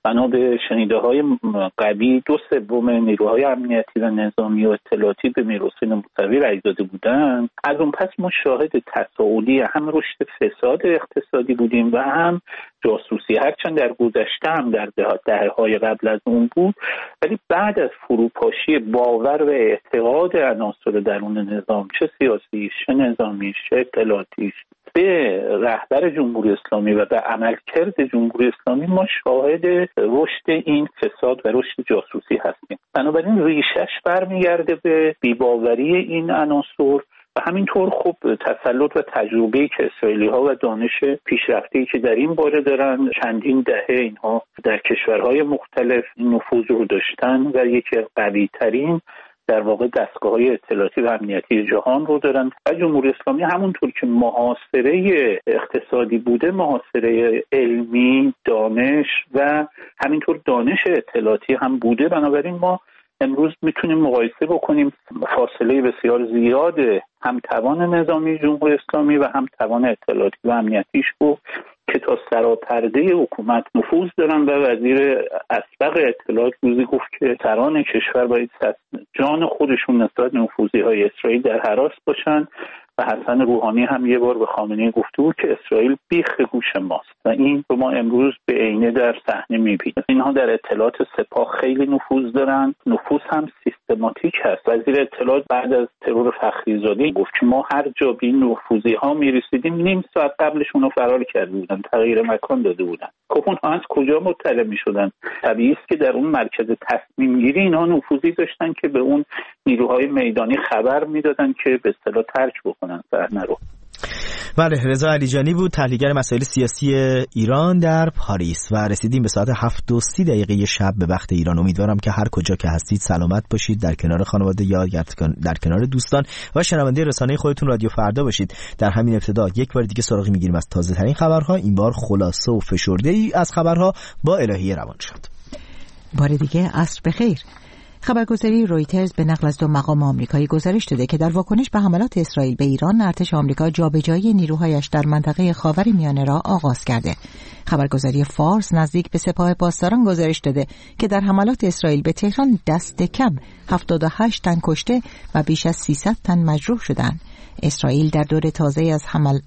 Speaker 12: بنا به شنیده‌های قوی 2/3 نیروهای امنیتی و نظامی و اطلاعاتی به میرحسین موسوی رأی داده بودند. از اون پس ما شاهد تصاعدی هم رشد فساد اقتصادی بودیم و هم جاسوسی، هرچند در گذشته هم در دهه‌های قبل از اون بود، ولی بعد از فروپاشی باور و اعتقاد عناصر درون نظام، چه سیاسی، چه نظامی، چه اطلاعاتی، به رهبر جمهوری اسلامی و به عملکرد جمهوری اسلامی، ما شاهد رشد این فساد و رشد جاسوسی هستیم. بنابراین ریشش برمیگرده به بی‌باوری این عناصر و همینطور خب تسلط و تجربه‌ای که اسرائیلی‌ها و دانش پیشرفته‌ای که در این باره دارن، چندین دهه اینها در کشورهای مختلف نفوذ رو داشتن و یکی از قوی‌ترین در واقع دستگاه‌های اطلاعاتی و امنیتی جهان رو دارن. و جمهوری اسلامی همونطور که محاصره اقتصادی بوده، محاصره علمی، دانش و همینطور دانش اطلاعاتی هم بوده. بنابراین ما امروز میتونیم مقایسه بکنیم فاصله بسیار زیاد هم توان نظامی جمهوری اسلامی و هم توان اطلاعاتی و امنیتیش رو که تا سراپرده حکومت نفوذ دارن. و وزیر اسبق اطلاعات روزی گفت که سران کشور باید جان خودشون نسبت به نفوذی‌های اسرائیل در حراس باشن. و حسن روحانی هم یه بار به خامنه‌ای گفته بود که اسرائیل بیخ گوش ماست و این رو ما امروز به عینه در صحنه می‌بینیم. اینها در اطلاعات سپاه خیلی نفوذ دارن، نفوذ هم سیستماتیک هست. وزیر اطلاعات بعد از ترور فخریزاده گفت که ما هر جا به این نفوذی‌ها می‌رسیدیم نیم ساعت قبلشون رو فرار کرده بودن، تغییر مکان داده بودن. خب اونها از کجا مطلع می‌شدن؟ طبیعی است که در اون مرکز تصمیم گیری اینها نفوذی داشتن که به اون نیروهای میدانی خبر میدادن که به اصطلاح ترک بکنن صحنه رو.
Speaker 1: بله، رضا علیجانی بود، تحلیلگر مسائل سیاسی ایران در پاریس. و رسیدیم به ساعت 7:30 شب به وقت ایران. امیدوارم که هر کجا که هستید سلامت باشید، در کنار خانواده یا در کنار دوستان و شنونده رسانه خودتون رادیو فردا باشید. در همین ابتدا یک بار دیگه سراغی میگیریم از تازه ترین خبرها، این بار خلاصه و فشرده‌ای از خبرها با الهی روانشاد.
Speaker 2: بار دیگه عصر بخیر. خبرگزاری رویترز به نقل از 2 مقام آمریکایی گزارش داده که در واکنش به حملات اسرائیل به ایران، ارتش آمریکا جابجایی نیروهایش در منطقه خاورمیانه را آغاز کرده. خبرگزاری فارس نزدیک به سپاه پاسداران گزارش داده که در حملات اسرائیل به تهران دست کم 78 تن کشته و بیش از 300 تن مجروح شدند. اسرائیل در دور تازه از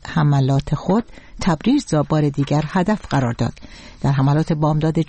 Speaker 2: حملات خود تبریز را بار دیگر هدف قرار داد. در حملات بامداد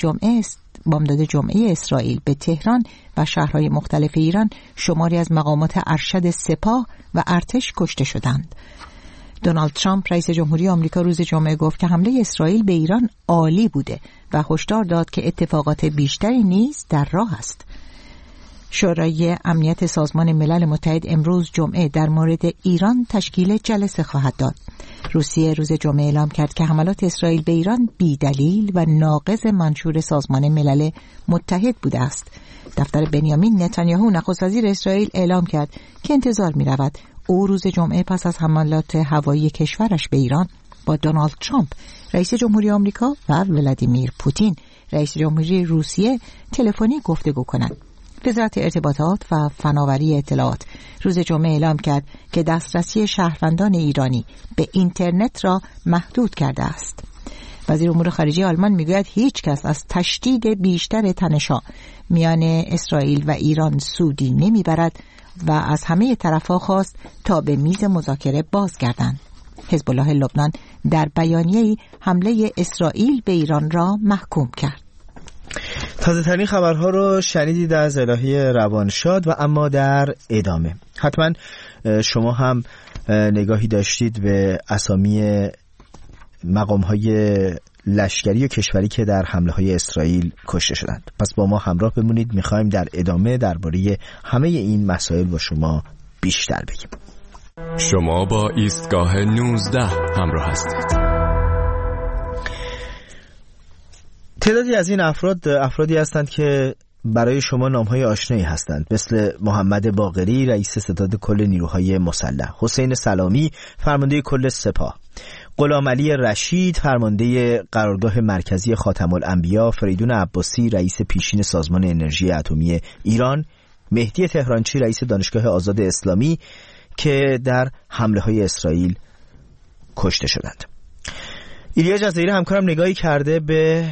Speaker 2: جمعه اسرائیل به تهران و شهرهای مختلف ایران، شماری از مقامات ارشد سپاه و ارتش کشته شدند. دونالد ترامپ رئیس جمهوری آمریکا روز جمعه گفت که حمله اسرائیل به ایران عالی بوده و هشدار داد که اتفاقات بیشتری نیز در راه است. شورای امنیت سازمان ملل متحد امروز جمعه در مورد ایران تشکیل جلسه خواهد داد. روسیه روز جمعه اعلام کرد که حملات اسرائیل به ایران بی‌دلیل و ناقض منشور سازمان ملل متحد بوده است. دفتر بنیامین نتانیاهو نخست وزیر اسرائیل اعلام کرد که انتظار می‌رود او روز جمعه پس از حملات هوایی کشورش به ایران با دونالد ترامپ رئیس جمهوری آمریکا و ولادیمیر پوتین رئیس جمهوری روسیه تلفنی گفتگو کند. وزارت ارتباطات و فناوری اطلاعات روز جمعه اعلام کرد که دسترسی شهروندان ایرانی به اینترنت را محدود کرده است. وزیر امور خارجه آلمان میگوید هیچ کس از تشدید بیشتر تنش‌ها میان اسرائیل و ایران سودی نمیبرد و از همه طرف‌ها خواست تا به میز مذاکره بازگردند. حزب الله لبنان در بیانیه‌ای حمله اسرائیل به ایران را محکوم کرد.
Speaker 1: تازه ترین خبرها رو شنیدید از الهی روانشاد. و اما در ادامه حتما شما هم نگاهی داشتید به اسامی مقام‌های لشکری و کشوری که در حمله‌های اسرائیل کشته شدند. پس با ما همراه بمونید، می‌خوایم در ادامه درباره همه این مسائل با شما بیشتر بگیم.
Speaker 13: شما با ایستگاه 19 همراه هستید.
Speaker 1: تعدادی از این افرادی هستند که برای شما نام‌های آشنایی هستند، مثل محمد باقری رئیس ستاد کل نیروهای مسلح، حسین سلامی فرمانده کل سپاه، غلام علی رشید فرمانده قرارگاه مرکزی خاتم الانبیا، فریدون عباسی رئیس پیشین سازمان انرژی اتمی ایران، مهدی تهرانچی رئیس دانشگاه آزاد اسلامی که در حمله‌های اسرائیل کشته شدند. ایلیا جزایری همکارم نگاهی کرده به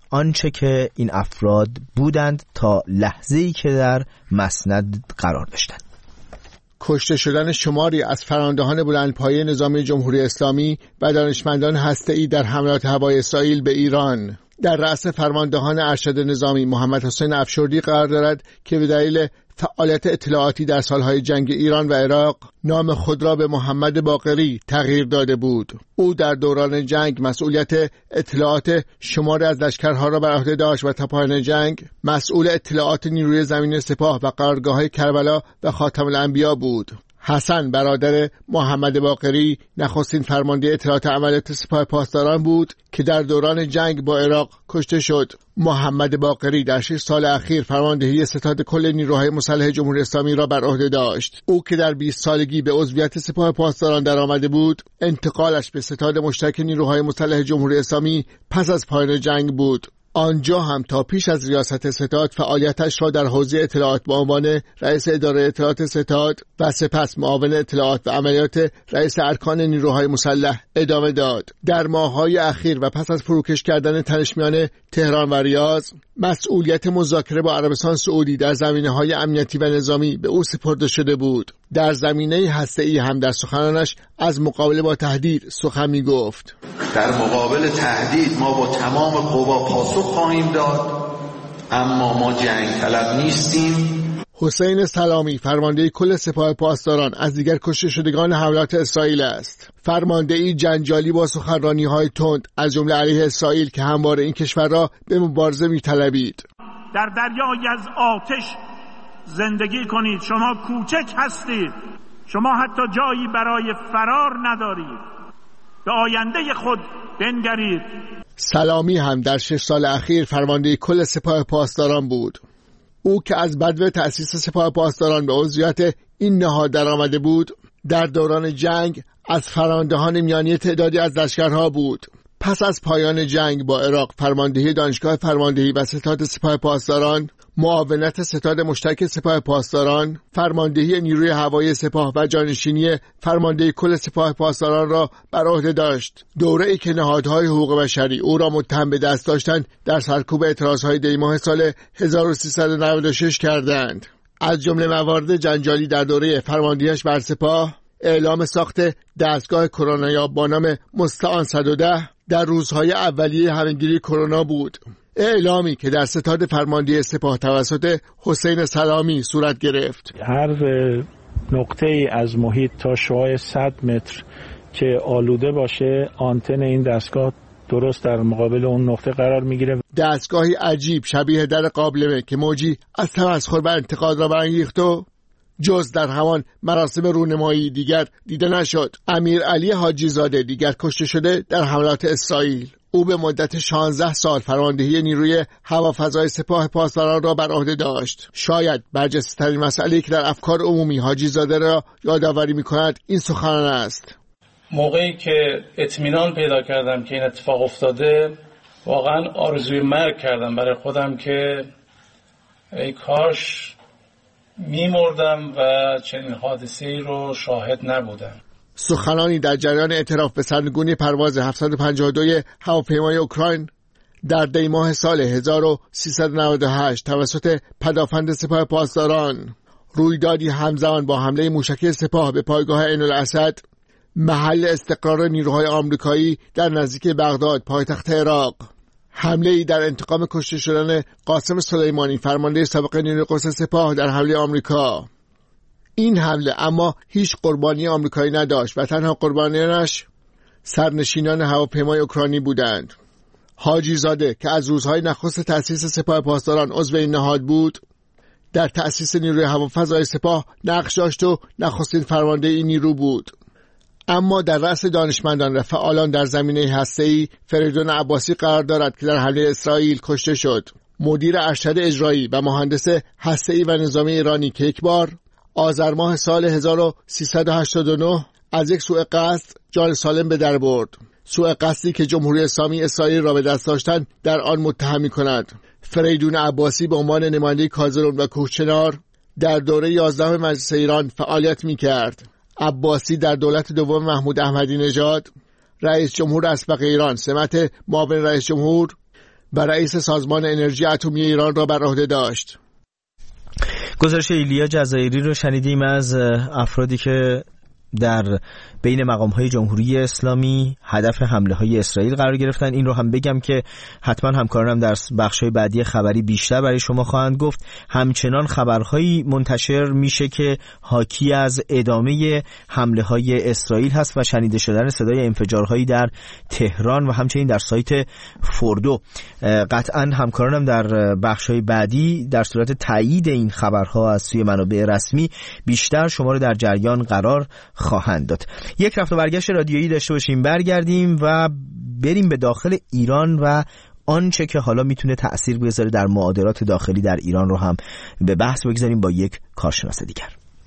Speaker 1: آنچه که این افراد بودند تا لحظه‌ای که در مسند قرار داشتند.
Speaker 14: کشته شدن شماری از فرماندهان بلندپایه نظامی جمهوری اسلامی و دانشمندان هسته‌ای در حملات هوایی اسرائیل به ایران. در رأس فرماندهان ارشد نظامی محمد حسین افشردی قرار دارد که به دلیل فعالیت اطلاعاتی در سالهای جنگ ایران و عراق نام خود را به محمد باقری تغییر داده بود. او در دوران جنگ مسئولیت اطلاعات شماری از لشکرها را بر عهده داشت و تا پایان جنگ مسئول اطلاعات نیروی زمینی سپاه و قرارگاه‌های کربلا و خاتم الانبیا بود. حسن برادر محمد باقری نخستین فرمانده اطلاعات عملیات سپاه پاسداران بود که در دوران جنگ با عراق کشته شد. محمد باقری در 6 سال اخیر فرماندهی ستاد کل نیروهای مسلح جمهوری اسلامی را بر عهده داشت. او که در 20 سالگی به عضویت سپاه پاسداران درآمده بود، انتقالش به ستاد مشترک نیروهای مسلح جمهوری اسلامی پس از پایان جنگ بود. آنجا هم تا پیش از ریاست ستاد فعالیتش را در حوزه اطلاعات با عنوان رئیس اداره اطلاعات ستاد و سپس معاون اطلاعات و عملیات رئیس ارکان نیروهای مسلح ادامه داد. در ماه‌های اخیر و پس از فروکش کردن تنش میان تهران و ریاض، مسئولیت مذاکره با عربستان سعودی در زمینه‌های امنیتی و نظامی به او سپرده شده بود. در زمینه هسته‌ای هم در سخنانش از مقابله با تهدید سخن می‌گفت.
Speaker 15: در مقابل تهدید ما با تمام قوا پاسخ خواهیم داد، اما ما جنگ طلب نیستیم.
Speaker 14: حسین سلامی فرمانده کل سپاه پاسداران از دیگر کشته شدگان حملات اسرائیل است. فرماندهی جنجالی با سخنرانی‌های تند از جمله علیه اسرائیل که همواره این کشور را به مبارزه می‌طلبید.
Speaker 16: در دریایی از آتش زندگی کنید، شما کوچک هستید، شما حتی جایی برای فرار ندارید، به آینده خود بنگرید.
Speaker 14: سلامی هم در 6 سال اخیر فرمانده کل سپاه پاسداران بود. او که از بدو تأسیس سپاه پاسداران به عضویت این نهاد درآمده بود، در دوران جنگ از فرماندهان میانی تعدادی از لشکرها بود. پس از پایان جنگ با عراق فرماندهی دانشگاه فرماندهی و ستاد سپاه پاسداران، معاونت ستاد مشترک سپاه پاسداران، فرماندهی نیروی هوایی سپاه و جانشینی فرماندهی کل سپاه پاسداران را بر عهده داشت. دوره‌ای که نهادهای حقوق بشری او را متهم به دست داشتند در سرکوب اعتراضهای دی‌ماه سال 1396 کردند. از جمله موارد جنجالی در دوره فرماندهیش بر سپاه، اعلام ساخت دستگاه کرونایاب با نام مستعان 110 در روزهای اولیه همه‌گیری کرونا بود. اعلامی که در ستاد فرماندهی سپاه توسط حسین سلامی صورت گرفت.
Speaker 17: هر نقطه ای از محیط تا شعاع 100 متر که آلوده باشه، آنتن این دستگاه درست در مقابل اون نقطه قرار میگیره.
Speaker 14: دستگاهی عجیب شبیه در قابلمه که موجی از تمسخر و انتقاد را برانگیخت و جز در همان مراسم رونمایی دیگر دیده نشد. امیر علی حاجی زاده دیگر کشته شده در حملات اسرائیل. او به مدت 16 سال فرماندهی نیروی هوافضای سپاه پاسداران را بر عهده داشت. شاید برجسته‌ترین مسئله‌ای که در افکار عمومی حاجی زاده را یادآوری می‌کند این سخنان است.
Speaker 18: موقعی که اطمینان پیدا کردم که این اتفاق افتاده، واقعا آرزوی مرگ کردم برای خودم که ای کاش می‌مردم و چنین حادثه‌ای رو شاهد نبودم.
Speaker 14: سخنانی در جریان اعتراف به سرنگونی پرواز 752 هواپیمای اوکراین در دی ماه سال 1398 توسط پدافند سپاه پاسداران، رویدادی همزمان با حمله موشکی سپاه به پایگاه عین الاسد، محل استقرار نیروهای آمریکایی در نزدیک بغداد پایتخت عراق، حمله‌ای در انتقام کشته شدن قاسم سلیمانی فرمانده سابق نیروی قدس سپاه در حمله آمریکا. این حمله اما هیچ قربانی آمریکایی نداشت و تنها قربانیانش سرنشینان هواپیمای اوکراینی بودند. حاجی زاده که از روزهای نخست تأسیس سپاه پاسداران عضو این نهاد بود، در تأسیس نیروی هوافضای سپاه نقش داشت و نخستین فرمانده این نیرو بود. اما در رأس دانشمندان و فعالان در زمینه هسته‌ای فریدون عباسی قرار دارد که در حمله اسرائیل کشته شد. مدیر ارشد اجرایی و مهندس هسته‌ای و نظامی ایرانی که یک بار آذر ماه سال 1389 از یک سوء قصد جان سالم به در برد. سوء قصدی که جمهوری اسلامی اسرائیل را به دست داشتن در آن متهم می‌کند. فریدون عباسی به عنوان نماینده کازرون و کوهچنار در دوره 11 مجلس ایران فعالیت می‌کرد. عباسی در دولت دوم محمود احمدی نژاد، رئیس جمهور اسبق ایران سمت معاون رئیس جمهور و رئیس سازمان انرژی اتمی ایران را بر عهده داشت.
Speaker 1: گزارش ایلیا جزایری رو شنیدیم از افرادی که در بین مقام‌های جمهوری اسلامی هدف حمله‌های اسرائیل قرار گرفتن. این رو هم بگم که حتما همکارانم در بخش‌های بعدی خبری بیشتر برای شما خواهند گفت. همچنان خبرهایی منتشر میشه که حاکی از ادامه حمله‌های اسرائیل هست و شنیده شدن صدای انفجارهایی در تهران و همچنین در سایت فوردو. قطعاً همکارانم در بخش‌های بعدی در صورت تایید این خبرها از سوی منابع رسمی بیشتر شما رو در جریان قرار خواهند داد. یک رفت و برگشت رادیویی داشته باشیم، برگردیم و بریم به داخل ایران و آنچه که حالا میتونه تأثیر بذاره در معادلات داخلی در ایران رو هم به بحث بگذاریم با یک کارشناس دیگر.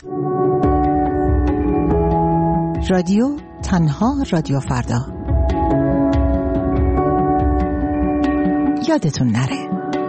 Speaker 2: رادیو تنها رادیو فردا. یادتون نره.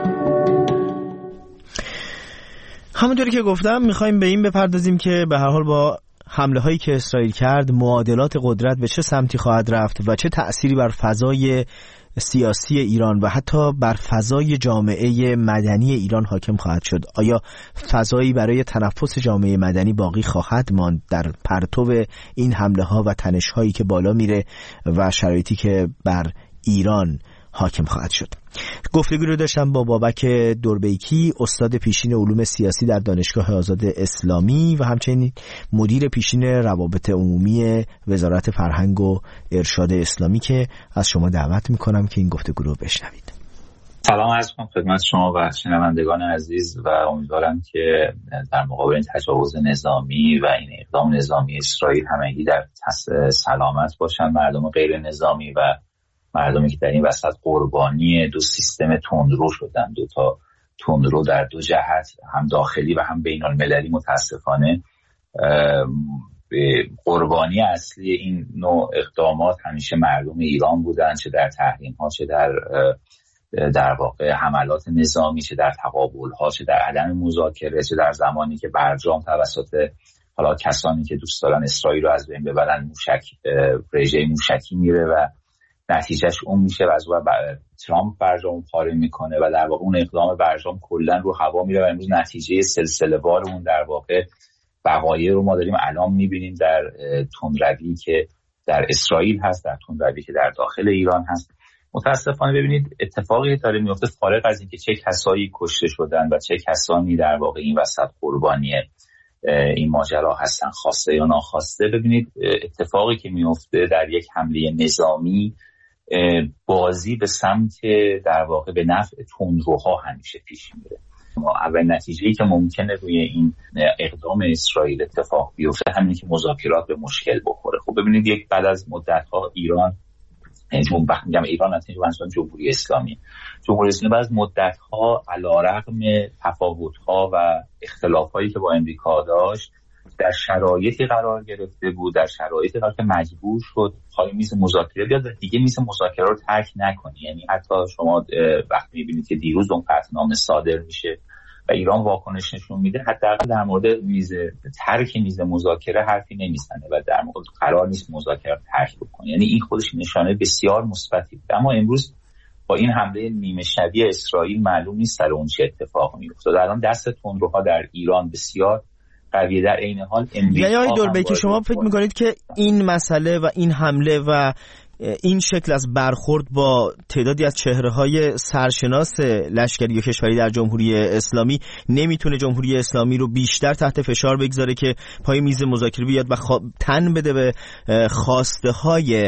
Speaker 1: همونطوری که گفتم میخوایم به این بپردازیم که به هر حال با حمله هایی که اسرائیل کرد معادلات قدرت به چه سمتی خواهد رفت و چه تأثیری بر فضای سیاسی ایران و حتی بر فضای جامعه مدنی ایران حاکم خواهد شد. آیا فضایی برای تنفس جامعه مدنی باقی خواهد ماند در پرتو این حمله ها و تنش هایی که بالا میره و شرایطی که بر ایران حاکم خواهد شد؟ گفتگو رو داشتم با بابک دوربیکی، استاد پیشین علوم سیاسی در دانشگاه آزاد اسلامی و همچنین مدیر پیشین روابط عمومی وزارت فرهنگ و ارشاد اسلامی، که از شما دعوت میکنم که این گفتگو رو بشنوید.
Speaker 19: سلام عرض می‌کنم خدمت شما و شنوندگان عزیز و امیدوارم که در مقابل این تجاوز نظامی و این اقدام نظامی اسرائیل همگی در سلامت باشن، مردم غیر نظامی و مردمی که در این وسط قربانی دو سیستم تندرو شدن، دو تا تندرو در دو جهت، هم داخلی و هم بین المللی. متاسفانه قربانی اصلی این نوع اقدامات همیشه مردم ایران بودن، چه در تحریم ها، چه در واقع حملات نظامی، چه در تقابل ها، چه در عدم مذاکره، چه در زمانی که برجام توسط حالا کسانی که دوست دارن اسرائیل رو از بین ببرن رژه موشکی میره و نتیجهش اون میشه و از اون ترامپ برجام پاره میکنه و در واقع اون اقدام برجام کلا رو هوا میره و امروز نتیجه سلسله وار اون در واقع وقایع رو ما داریم الان میبینیم در تندروی که در اسرائیل هست، در تندروی که در داخل ایران هست. متاسفانه ببینید اتفاقی داره میفته، فارغ از اینکه چه کسایی کشته شدن و چه کسانی در واقع این وسط قربانی این ماجرا هستن، خواسته یا ناخواسته. ببینید اتفاقی که میفته در یک حمله نظامی، بازی به سمت در واقع به نفع تندروها همیشه پیش میره. اول نتیجه‌ای که ممکنه روی این اقدام اسرائیل اتفاق بیفته همینه که مذاکرات به مشکل بخوره. خب ببینید یک بعد از مدت‌ها ایران، میگم ایران اصلا جمهوری اسلامی بعد از مدت‌ها علی‌رغم تفاوت‌ها و اختلاف‌هایی که با امریکا داشت در شرایطی قرار گرفته بود، در شرایطی که مجبور شد پای میز مذاکره بیاد و دیگه میز مذاکره رو ترک نکنه. یعنی حتی شما وقتی می‌بینید که دیروز اون قطعنامه صادر میشه و ایران واکنش نشون میده، حداقل در مورد ترک میز مذاکره حرفی نمیزنه و در مورد قرار نیست مذاکره ترک بکنه. یعنی این خودش نشانه بسیار مثبتی بود. اما امروز با این حمله نیمه شبیه اسرائیل معلوم نیست سر اون چه اتفاقی میفته. الان دست تندروها در ایران بسیار قویه. در عین حال امریکا،
Speaker 1: یعنی دوربیکی شما فکر میکنید که این مسئله و این حمله و این شکل از برخورد با تعدادی از چهره‌های سرشناس لشکری و کشوری در جمهوری اسلامی نمیتونه جمهوری اسلامی رو بیشتر تحت فشار بگذاره که پای میز مذاکره بیاد و تن بده به خواسته-های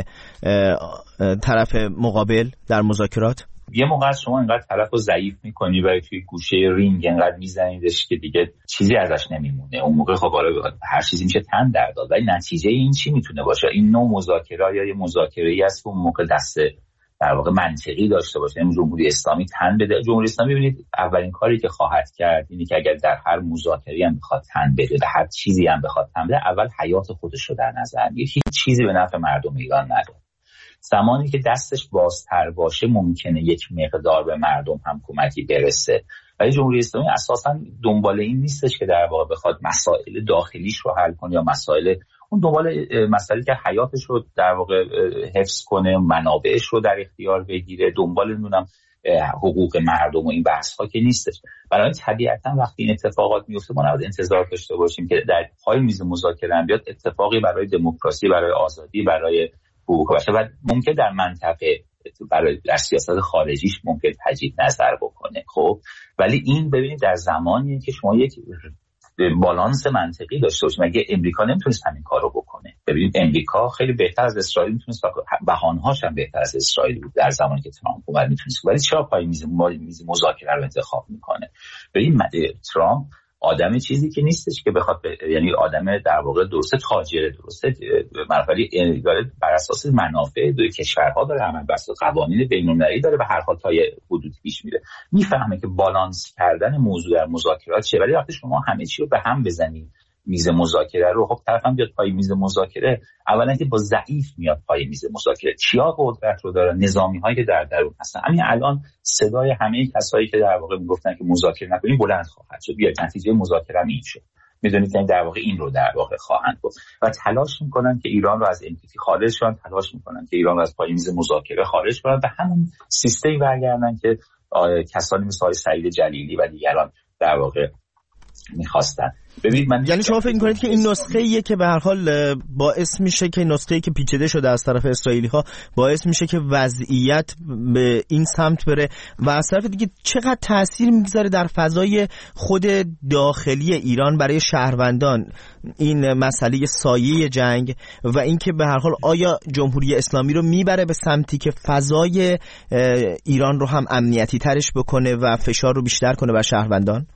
Speaker 1: طرف مقابل در مذاکرات؟
Speaker 19: یه موقع شما اینقدر طرف رو ضعیف میکنی و توی گوشه رینگ اینقدر میزنیدش که دیگه چیزی ازش نمیمونه. اون موقع خب هر چیزی میشه تن در داد. ولی نتیجه این چی میتونه باشه؟ این نوع مذاکره یا یه مذاکره‌ای است که اون موقع دست در واقع منطقی داشته باشه. یعنی جمهوری اسلامی تن بده. جمهوری اسلامی ببینید اولین کاری که خواهد کرد اینه که اگر در هر مذاکره‌ای هم بخواد تن بده، به هر چیزی هم بخواد تن بده، اول حیات خودش رو در نظر میگیره. هیچ چیزی به نفع مردم ایران نداره. زمانی که دستش بازتر باشه ممکنه یک مقدار به مردم هم کمکی برسه. ولی جمهوری اسلامی اساساً دنبال این نیستش که در واقع بخواد مسائل داخلیش رو حل کنه یا اون دنبال مسائلی که حیاتش رو در واقع حفظ کنه، منابعش رو در اختیار بگیره، دنبال حقوق مردم و این بحث ها که نیستش. برای طبیعتا وقتی این اتفاقات میفته ما نباید انتظار داشته باشیم که در پای میز مذاکره بیاد اتفاقی برای دموکراسی، برای آزادی، برای حقوق بشر و ممکن در منطقه برای در سیاست خارجیش ممکن تجدید نظر بکنه. خب ولی این ببینید در زمانی که شما یک بالانس منطقی داشته باشید، مگه امریکا نمیتونست همین کارو بکنه؟ ببینید امریکا خیلی بهتر از اسرائیل میتونست، بهانه‌هاش هم بهتر از اسرائیل بود در زمانی که ترامپ اومد میتونست، ولی چرا پای میز مذاکره رو انتخاب میکنه؟ ببین ترامپ آدم چیزی که نیستش که بخواد یعنی آدم در واقع درسته تاجر، درسته ولی داره بر اساس منافع دو کشورها داره عمل بر اساس قوانین بین‌المللی داره به هر حال تا یه حدود پیش میره. میفهمه که بالانس کردن موضوع در مذاکرات چیه، ولی وقتی شما همه چی رو به هم بزنید میز مذاکره رو، خب طرفم بیاد پای میز مذاکره، اولا که با ضعیف میاد پای میز مذاکره، کیا قدرت رو داره؟ نظامی‌هایی که در درون هستن. همین الان صدای همه کسایی که در واقع میگفتن که مذاکره نکنیم بلند خواهد شد، بیاد نتیجه مذاکره این شد. میدونید که در واقع این رو در واقع خواهند گفت و تلاش میکنن که ایران رو از NPT خارج کنن، تلاش میکنن که ایران رو از پای میز مذاکره خارج کنن و همون سیستمی برگردن که کسانی مثل آقای سعید جلیلی و دیگران در واقع می‌خواستن. ببینید من
Speaker 1: یعنی شما فکر می‌کنید که این نسخه‌ایه که به هر حال باعث میشه که نسخه‌ای که پیچیده شده از طرف اسرائیلی‌ها باعث میشه که وضعیت به این سمت بره و از طرف دیگه چقدر تأثیر میگذاره در فضای خود داخلی ایران برای شهروندان این مسئله سایه جنگ و اینکه به هر حال آیا جمهوری اسلامی رو میبره به سمتی که فضای ایران رو هم امنیتی ترش بکنه و فشار رو بیشتر کنه بر شهروندان؟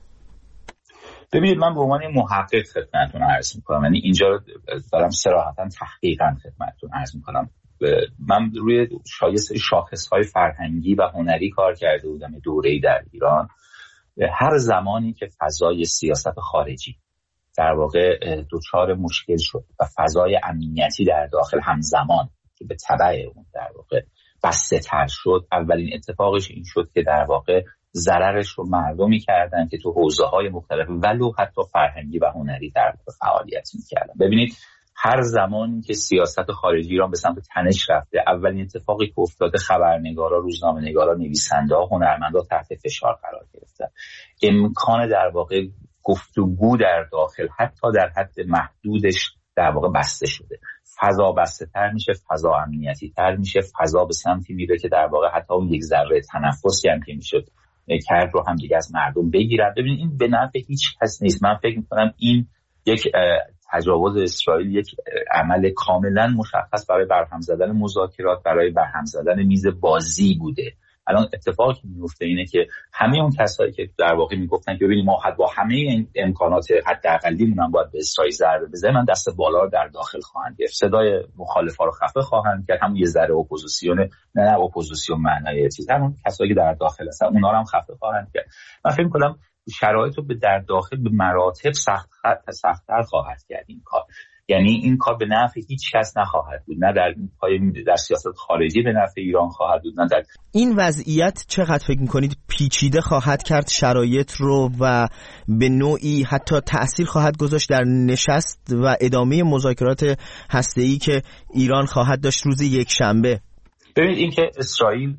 Speaker 19: ببینید من به عنوان محقق خدمتتون عرض میکنم، یعنی اینجا رو دارم صراحتا تحقیقا خدمتتون عرض میکنم. من روی شاخصهای فرهنگی و هنری کار کرده بودم دوره‌ای در ایران. هر زمانی که فضای سیاست خارجی در واقع دچار مشکل شد و فضای امنیتی در داخل همزمان که به تبع اون در واقع بسته تر شد، اولین اتفاقش این شد که در واقع ضررش رو مردمی کردن که تو حوزه‌های مختلف ولو حتی فرهنگی و هنری در فعالیت می‌کردن. ببینید هر زمانی که سیاست خارجی ایران به سمت تنش رفته، اولین اتفاقی که افتاده خبرنگارا، روزنامه‌نگارا، نویسنده‌ها، هنرمندا تحت فشار قرار گرفتن. امکان در واقع گفتگو در داخل حتی در حد محدودش در واقع بسته شده. فضا بسته تر میشه، فضا امنیتی تر میشه، فضا به سمتی میره که در واقع حتی اون یک ذره تنفسی هم که میشد کرد رو هم دیگه از مردم بگیرن. ببینید این به نفع هیچ کس نیست. من فکر میکنم این یک تجاوز اسرائیل، یک عمل کاملا مشخص برای برهم زدن مذاکرات، برای برهم زدن میز بازی بوده. الان اتفاقی که میفته اینه که همه اون کسایی که در واقع میگفتن که ببینید ما با همه این امکانات حداقلیمون هم باید به اسرائیل ضربه بزنیم، من دست بالا رو در داخل خواهند گرفت، صدای مخالفا رو خفه خواهند کرد، همون یه ذره اپوزیسیون، نه اپوزیسیون معنای چیز، همون کسایی که در داخل هستن اونا رو هم خفه خواهند کرد. من فکر می‌کنم شرایط رو در داخل به مراتب سخت‌تر خواهد کرد این کار. یعنی این کار به نفع هیچ کس نخواهد بود، نه در سیاست خارجی به نفع ایران خواهد بود، نه در
Speaker 1: این وضعیت. چقدر فکر میکنید پیچیده خواهد کرد شرایط رو و به نوعی حتی تأثیر خواهد گذاشت در نشست و ادامه مذاکرات هسته‌ای که ایران خواهد داشت روز یکشنبه؟
Speaker 19: ببینید این که اسرائیل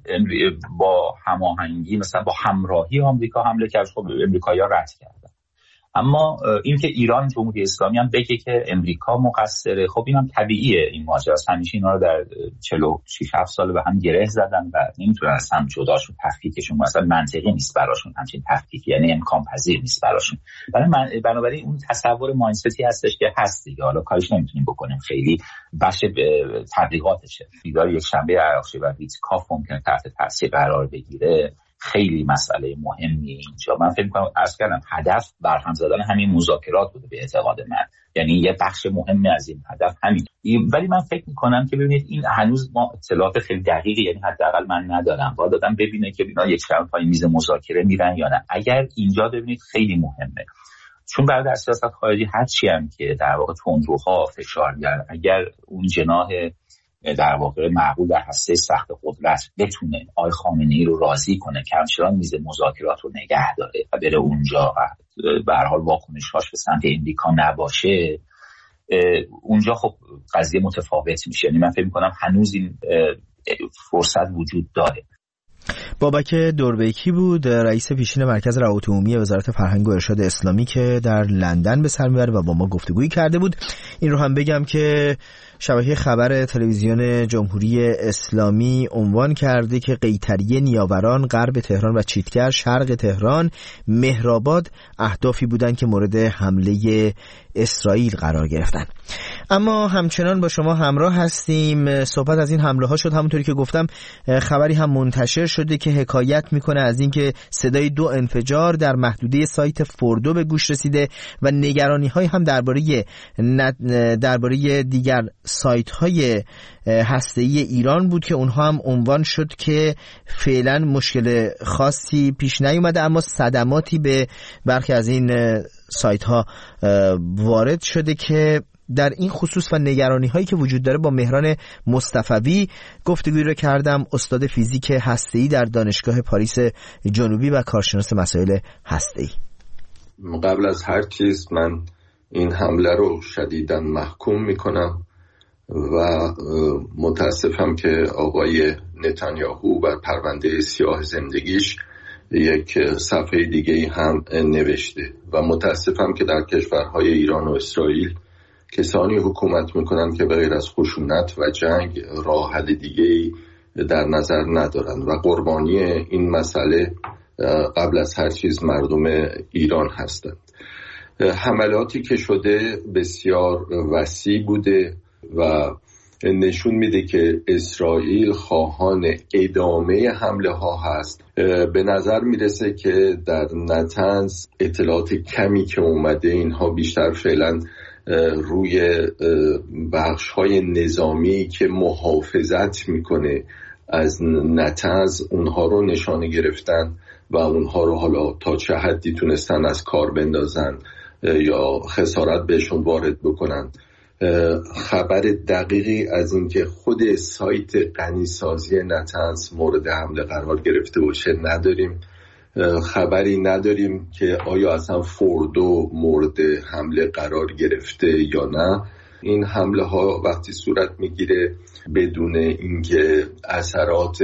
Speaker 19: با هماهنگی مثلا با همراهی آمریکا حمله کرد، خب امریکایی‌ها رد کردن. اما این که ایران جمهوری اسلامی هم بگه که امریکا مقصره، خب اینم طبیعیه. این ماجرا همیشه اینا رو در 46-7 سال به هم گره زدن و نمیتونن از هم جداشون. تفکیکشون مثلا منطقی نیست براشون، همچین تفکیک یعنی امکان پذیر نیست براشون. بنابراین اون تصور مایندستی هستش که هست دیگه، حالا کاریش نمیتونیم بکنیم، خیلی بخش تبلیغاتشه. دیدار یک شنبه عراقچی و ویتکاف ممکنه تحت تاثیر قرار بگیره. خیلی مسئله مهمی اینجا. من فکر می‌کنم عرض کردم هدف برهم زدن همین مذاکرات بوده به اعتقاد من، یعنی یه بخش مهمی از این هدف همین. ولی من فکر می‌کنم که ببینید این هنوز ما اطلاعات خیلی دقیقی، یعنی حداقل من ندارم، باید دادم ببینه که اینا یک شب پای میز مذاکره میرن یا نه. اگر اینجا ببینید خیلی مهمه، چون برای در سیاست خارجی هر چی هم که در واقع تندروها فشارگر، اگر اون جناح در واقع معقول در هسته سخت قدرت بتونه آقای خامنه‌ای رو راضی کنه که همچنان میز مذاکرات رو نگه داره و بره اونجا و به هر حال واکنش‌هاش به سمت امریکا نباشه، اونجا خب قضیه متفاوت میشه. یعنی من فکر می‌کنم هنوز این فرصت وجود داره.
Speaker 1: بابک دوربیکی بود، رئیس پیشین مرکز روابط عمومی وزارت فرهنگ و ارشاد اسلامی که در لندن به سر میبره و با ما گفتگویی کرده بود. این رو هم بگم که شبکه خبر تلویزیون جمهوری اسلامی عنوان کرده که قیطریه، نیاوران، غرب تهران و چیتگر، شرق تهران، مهرآباد اهدافی بودند که مورد حمله اسرائیل قرار گرفتن. اما همچنان با شما همراه هستیم. صحبت از این حمله ها شد، همونطوری که گفتم خبری هم منتشر شده که حکایت میکنه از اینکه صدای 2 انفجار در محدوده سایت فوردو به گوش رسیده و نگرانی های هم درباره دیگر سایت های هسته‌ای ایران بود که اونها هم عنوان شد که فعلا مشکل خاصی پیش نیومده، اما صدماتی به برخی از این سایت ها وارد شده که در این خصوص و نگرانی هایی که وجود داره با مهران مصطفوی گفتگویی رو کردم، استاد فیزیک هسته‌ای در دانشگاه پاریس جنوبی و کارشناس مسائل هسته‌ای.
Speaker 20: قبل از هر چیز من این حمله رو شدیداً محکوم میکنم و متاسفم که آقای نتانیاهو بر پرونده سیاه زندگیش یک صفحه دیگه هم نوشته و متاسفم که در کشورهای ایران و اسرائیل کسانی حکومت میکنن که به غیر از خشونت و جنگ راه حل دیگه‌ای در نظر ندارن و قربانی این مسئله قبل از هر چیز مردم ایران هستند. حملاتی که شده بسیار وسیع بوده و نشون میده که اسرائیل خواهان ادامه حمله ها هست. به نظر میرسه که در نتنز اطلاعات کمی که اومده اینها بیشتر فعلا روی بخش های نظامی که محافظت میکنه از نتنز اونها رو نشانه گرفتن و اونها رو حالا تا چه حدی تونستن از کار بندازن یا خسارت بهشون وارد بکنن. خبر دقیقی از اینکه خود سایت غنیسازی نتنز مورد حمله قرار گرفته باشه نداریم. خبری نداریم که آیا اصلا فوردو مورد حمله قرار گرفته یا نه. این حمله ها وقتی صورت میگیره بدون اینکه اثرات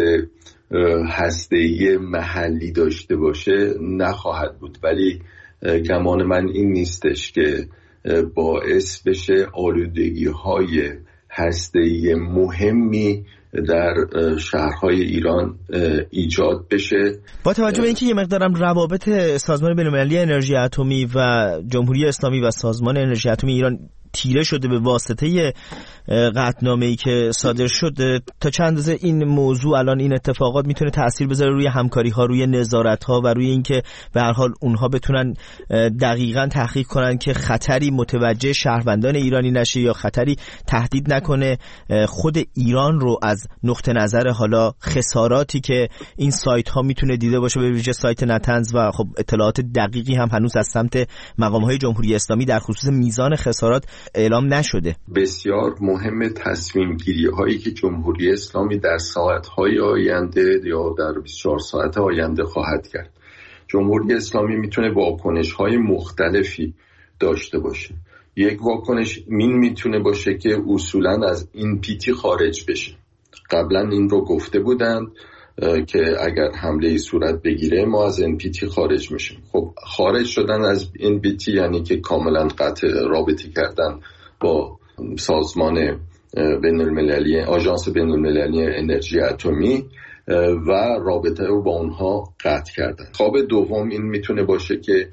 Speaker 20: هسته‌ای محلی داشته باشه نخواهد بود، ولی گمان من این نیستش که باعث بشه آلودگی‌های هسته‌ای مهمی در شهرهای ایران ایجاد بشه.
Speaker 1: با توجه به اینکه یه مقدارم روابط سازمان بین‌المللی انرژی اتمی و جمهوری اسلامی و سازمان انرژی اتمی ایران تیره شده به واسطه قطعنامه‌ای که صادر شده، تا چند اندازه این موضوع الان این اتفاقات میتونه تأثیر بذاره روی همکاری‌ها، روی نظارت‌ها و روی اینکه به هر حال اونها بتونن دقیقاً تحقیق کنن که خطری متوجه شهروندان ایرانی نشه یا خطری تهدید نکنه خود ایران رو از نقطه نظر حالا خساراتی که این سایت‌ها میتونه دیده باشه، به ویژه سایت نتنز. و خب اطلاعات دقیقی هم هنوز از سمت مقام‌های جمهوری اسلامی در خصوص میزان خسارات اعلام نشده.
Speaker 20: بسیار مهم تصمیم گیری هایی که جمهوری اسلامی در ساعت های آینده یا در 24 ساعت آینده خواهد کرد. جمهوری اسلامی میتونه واکنش های مختلفی داشته باشه. یک واکنش میتونه باشه که اصولا از NPT خارج بشه. قبلا این رو گفته بودند که اگر حمله صورت بگیره ما از NPT خارج میشیم. خب خارج شدن از NPT یعنی که کاملا قطع رابطه کردن با سازمان بین‌المللی، آژانس بین‌المللی انرژی اتمی و رابطه رو با اونها قطع کردن. خواب دوم این میتونه باشه که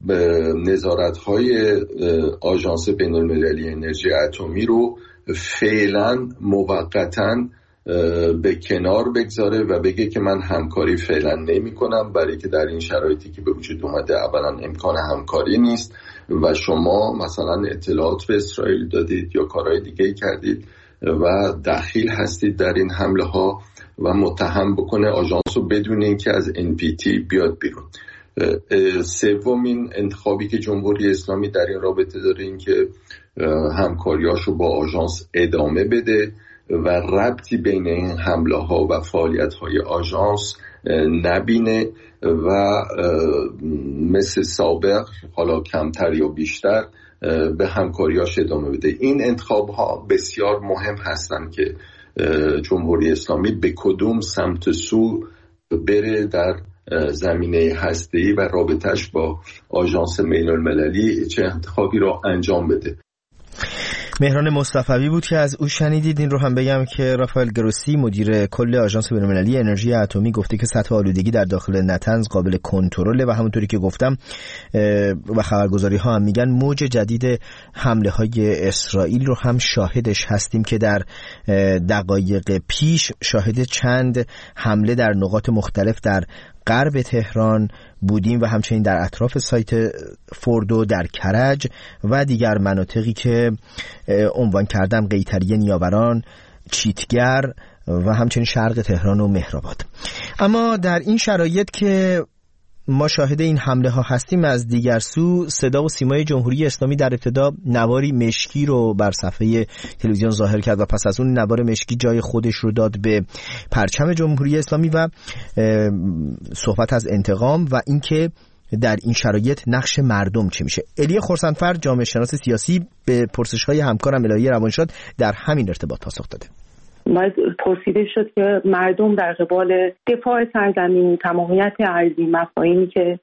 Speaker 20: نظارت‌های آژانس بین‌المللی انرژی اتمی رو فعلا موقتاً به کنار بگذاره و بگه که من همکاری فعلا نمی کنم، برای که در این شرایطی که به وجود اومده اولا امکان همکاری نیست و شما مثلا اطلاعات به اسرائیل دادید یا کارهای دیگه کردید و دخیل هستید در این حمله ها و متهم بکنه آژانس رو بدون اینکه از NPT بیاد بیرون. سومین انتخابی که جمهوری اسلامی در این رابطه داره این که همکاریاشو با آژانس ادامه بده و ربطی بین این حمله ها و فعالیت های آژانس نبینه و مثل سابق حالا کمتر یا بیشتر به همکاریاش ادامه بده. این انتخاب ها بسیار مهم هستند که جمهوری اسلامی به کدوم سمت سو بره در زمینه هسته‌ای و رابطش با آژانس بین‌المللی چه انتخابی را انجام بده.
Speaker 1: مهران مصطفی بود که از او شنیدید. این رو هم بگم که رافائل گروسی مدیر کل آژانس بین‌المللی انرژی اتمی گفته که سطح آلودگی در داخل نتنز قابل کنترله و همونطوری که گفتم و خبرگزاری ها هم میگن موج جدید حمله های اسرائیل رو هم شاهدش هستیم که در دقایق پیش شاهد چند حمله در نقاط مختلف در غرب تهران بودیم و همچنین در اطراف سایت فوردو، در کرج و دیگر مناطقی که عنوان کردم، قیطریه، نیاوران، چیتگر و همچنین شرق تهران و مهرآباد. اما در این شرایط که ما شاهد این حمله ها هستیم، از دیگر سو صدا و سیمای جمهوری اسلامی در ابتدا نواری مشکی رو بر صفحه تلویزیون ظاهر کرد و پس از اون نوار مشکی جای خودش رو داد به پرچم جمهوری اسلامی و صحبت از انتقام و اینکه در این شرایط نقش مردم چه میشه. الی خرسندفر، جامعه شناس سیاسی، به پرسش‌های همکارم الهی روانشاد در همین ارتباط پاسخ داده.
Speaker 21: باید پرسیده شد که مردم در قبال دفاع سرزمین، تمامیت ارضی، مفاهیمی که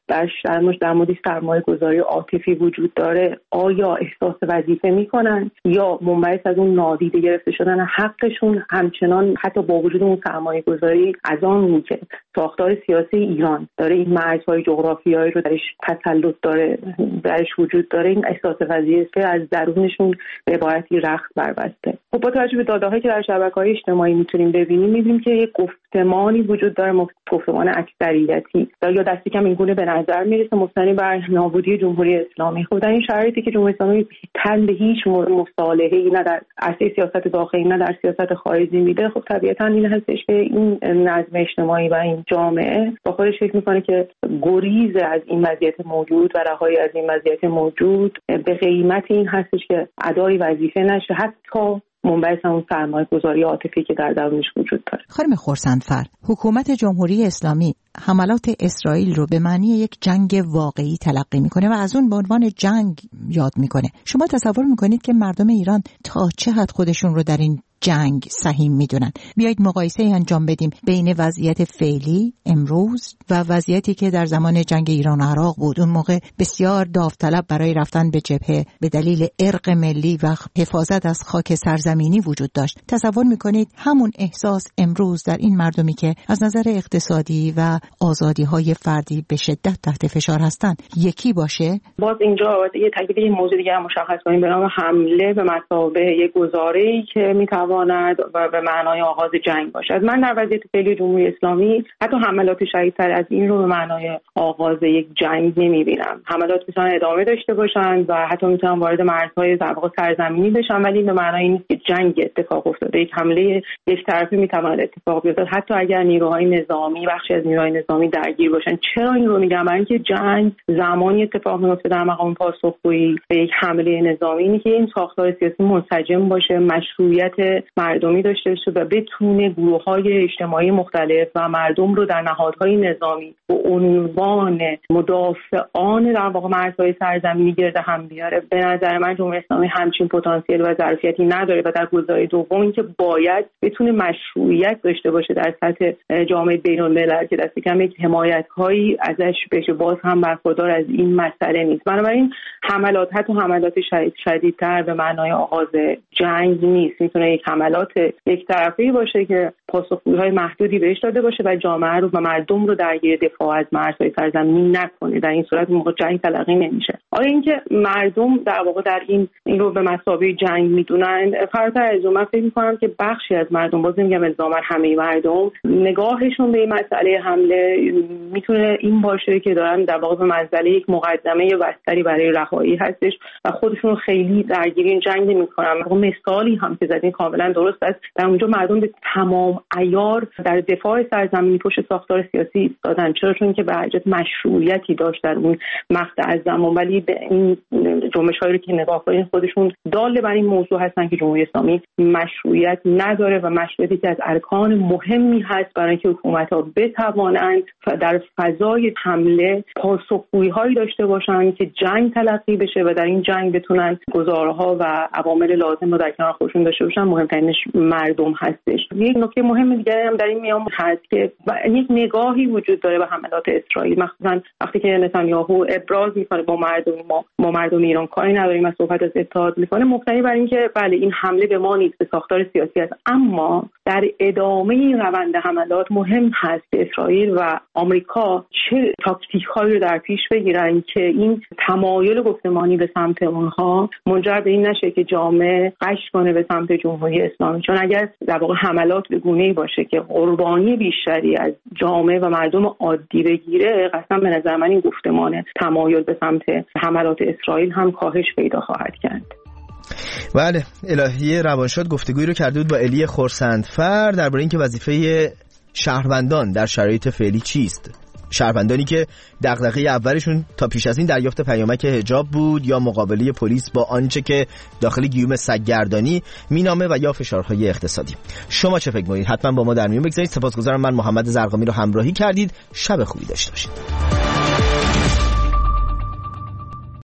Speaker 21: در مورد سرمایه گذاری عاطفی وجود داره، آیا احساس وظیفه میکنن یا منبعث از اون نادیده گرفته شدن حقشون همچنان حتی با وجود اون سرمایه گذاری از آن رو که ساختار سیاسی ایران داره این مرزهای جغرافیایی رو درش تسلط داره، درش وجود داره، این احساس وظیفه از درونشون به عبارتی رخت بربسته. خب با توجه به داده‌هایی که در شبکه‌های اجتماعی میتونیم ببینیم، می‌بینیم که یک گفتمانی وجود داره، گفتمان اکثریتی یا دست کم اینگونه به نظر میرسه مستند بر نابودی جمهوری اسلامی. خب در این شرایطی که جمهوری اسلامی تن به هیچ مصالحه‌ای نه در عرصه سیاست داخلی نه در سیاست خارجی میده، خب طبیعتاً این هستش که این نظم اجتماعی و این جامعه با خودش فکر میکنه که گریز از این وضعیت موجود و رهایی از این وضعیت موجود به قیمت این هستش که ادای وظیفه نشه، حتی منبعث اون سرمایه گذاری عاطفی که در درونش وجود داره.
Speaker 2: خانم خرسندفر، حکومت جمهوری اسلامی حملات اسرائیل رو به معنی یک جنگ واقعی تلقی میکنه و از اون به عنوان جنگ یاد میکنه. شما تصور میکنید که مردم ایران تا چه حد خودشون رو در این جنگ سهیم میدونن؟ بیایید مقایسه انجام بدیم بین وضعیت فعلی امروز و وضعیتی که در زمان جنگ ایران و عراق بود. اون موقع بسیار داوطلب برای رفتن به جبهه به دلیل ارق ملی و حفاظت از خاک سرزمینی وجود داشت. تصور میکنید همون احساس امروز در این مردمی که از نظر اقتصادی و آزادی‌های فردی به شدت تحت فشار هستند یکی باشه؟
Speaker 21: باز اینجا یه تاکید یه موضوع دیگه هم مشخص کنیم به نام حمله به مثابه یک گزاره‌ای که میتواند و به معنای آغاز جنگ باشد. من در وضعیت فعلی جمهوری اسلامی حتی حملات شدیدتر از این رو به معنای آغاز یک جنگ نمی‌بینم. حملات میتونن ادامه داشته باشند و حتی میتونن وارد مرزهای در واقع سرزمینی بشن، ولی به معنای نیست که جنگ اتفاق افتاده. یک حمله یک طرفه میتواند اتفاق بیفته حتی اگر نیروهای نظامی، بخشی از نیروهای نظامی درگیر باشن. چرا این رو میگم؟ برای اینکه جنگ زمانی اتفاق میفته در مقام پاسخگویی به یک حمله نظامی، اینه که این ساختار سیاسی منسجم باشه، مشروعیت مردمی داشته باشه و بتونه گروه‌های اجتماعی مختلف و مردم رو در نهادهای نظامی به عنوان مدافعان در واقع مرزهای سرزمینی گرد هم بیاره. به نظر من جمهوری اسلامی همچین پتانسیل و ظرفیتی نداره و در گزاره دوم اینکه باید بتونه مشروعیت داشته باشه در سطح جامعه بین‌الملل که دست کم یک حمایت‌هایی ازش بشه، باز هم برخوردار از این مسئله نیست. بنابراین حملات حتی حملات شدیدتر به معنای آغاز جنگ نیست. میتونه یک حملات یک طرفه‌ای باشه که پاسخگویی‌های محدودی بهش داده باشه و جامعه رو و مردم رو درگیر دفاع از مرزهای سرزمینی نکنه. در این صورت موقع جنگ تلقی نمیشه. آیا اینکه مردم در واقع در این رو به مثابه جنگ میدونن؟ فراتر از اون من فکر می‌کنم که بخشی از مردم، باز نمیگم الزاما همه مردم، نگاهشون به این مسئله حمله میتونه این باشه که دارن در واقع به منزله یک مقدمه یا بستری برای رهایی هستش و خودشون خیلی درگیر این جنگ نمی‌کنن. مثالی هم که زدین کاملا درست است. در اونجا مردم به تمام عیار در دفاع سرزمینی پشت ساختار سیاسی ایستادن. چرا؟ چون که به حجت مشروعیتی داشت در اون مقطع از زمان، ولی به این جنبش‌هایی رو که نگاه کنید خودشون دال بر این موضوع هستن که جمهوری اسلامی مشروعیت نداره و مشروعیتی که از ارکان مهمی هست برای اینکه حکومت‌ها بتوانند در فضای حمله پاسخگویی‌هایی داشته باشند که جنگ تلقی بشه و در این جنگ بتونن گزارها و عوامل لازم رو در کنار خودشون داشته باشن. مهمترینش مردم هستش. یک نکته مهم دیگه هم در این میام هست که یک نگاهی وجود داره به حملات اسرائیل، مخصوصا وقتی که نتانیاهو ابراز میکنه با مردم ایران کاری نداریم و صحبت از اتحاد میکنه، مبتنی بر اینکه بله این حمله به ما نیست، به ساختار سیاسی است، اما در ادامه این روند حملات مهم هست که اسرائیل و آمریکا چه تاکتیک‌هایی رو در پیش بگیرن که این تمایل گفتمانی به سمت اونها منجر به این نشه که جامعه قش کنه به سمت جمهوری اسلامی. چون اگر در واقع حملات به گونه‌ای باشه که قربانی بیشتری از جامعه و مردم عادی بگیره، قسم به نظر من این گفتمان تمایل به سمت حملات اسرائیل هم کاهش پیدا خواهد کرد.
Speaker 1: بله، الهی روانشاد گفتگویی رو کرده بود با الی خورسندفر درباره اینکه وظیفه شهروندان در شرایط فعلی چیست. شهروندانی که دغدغه اولشون تا پیش از این دریافت پیامک حجاب بود یا مقابله پلیس با آنچه که داخل گیوم سگگردانی مینامه و یا فشارهای اقتصادی. شما چه فکر می‌کنید؟ حتما با ما در میون بگذارید. سپاسگزارم من محمد زرقامی رو همراهی کردید. شب خوبی داشته باشید.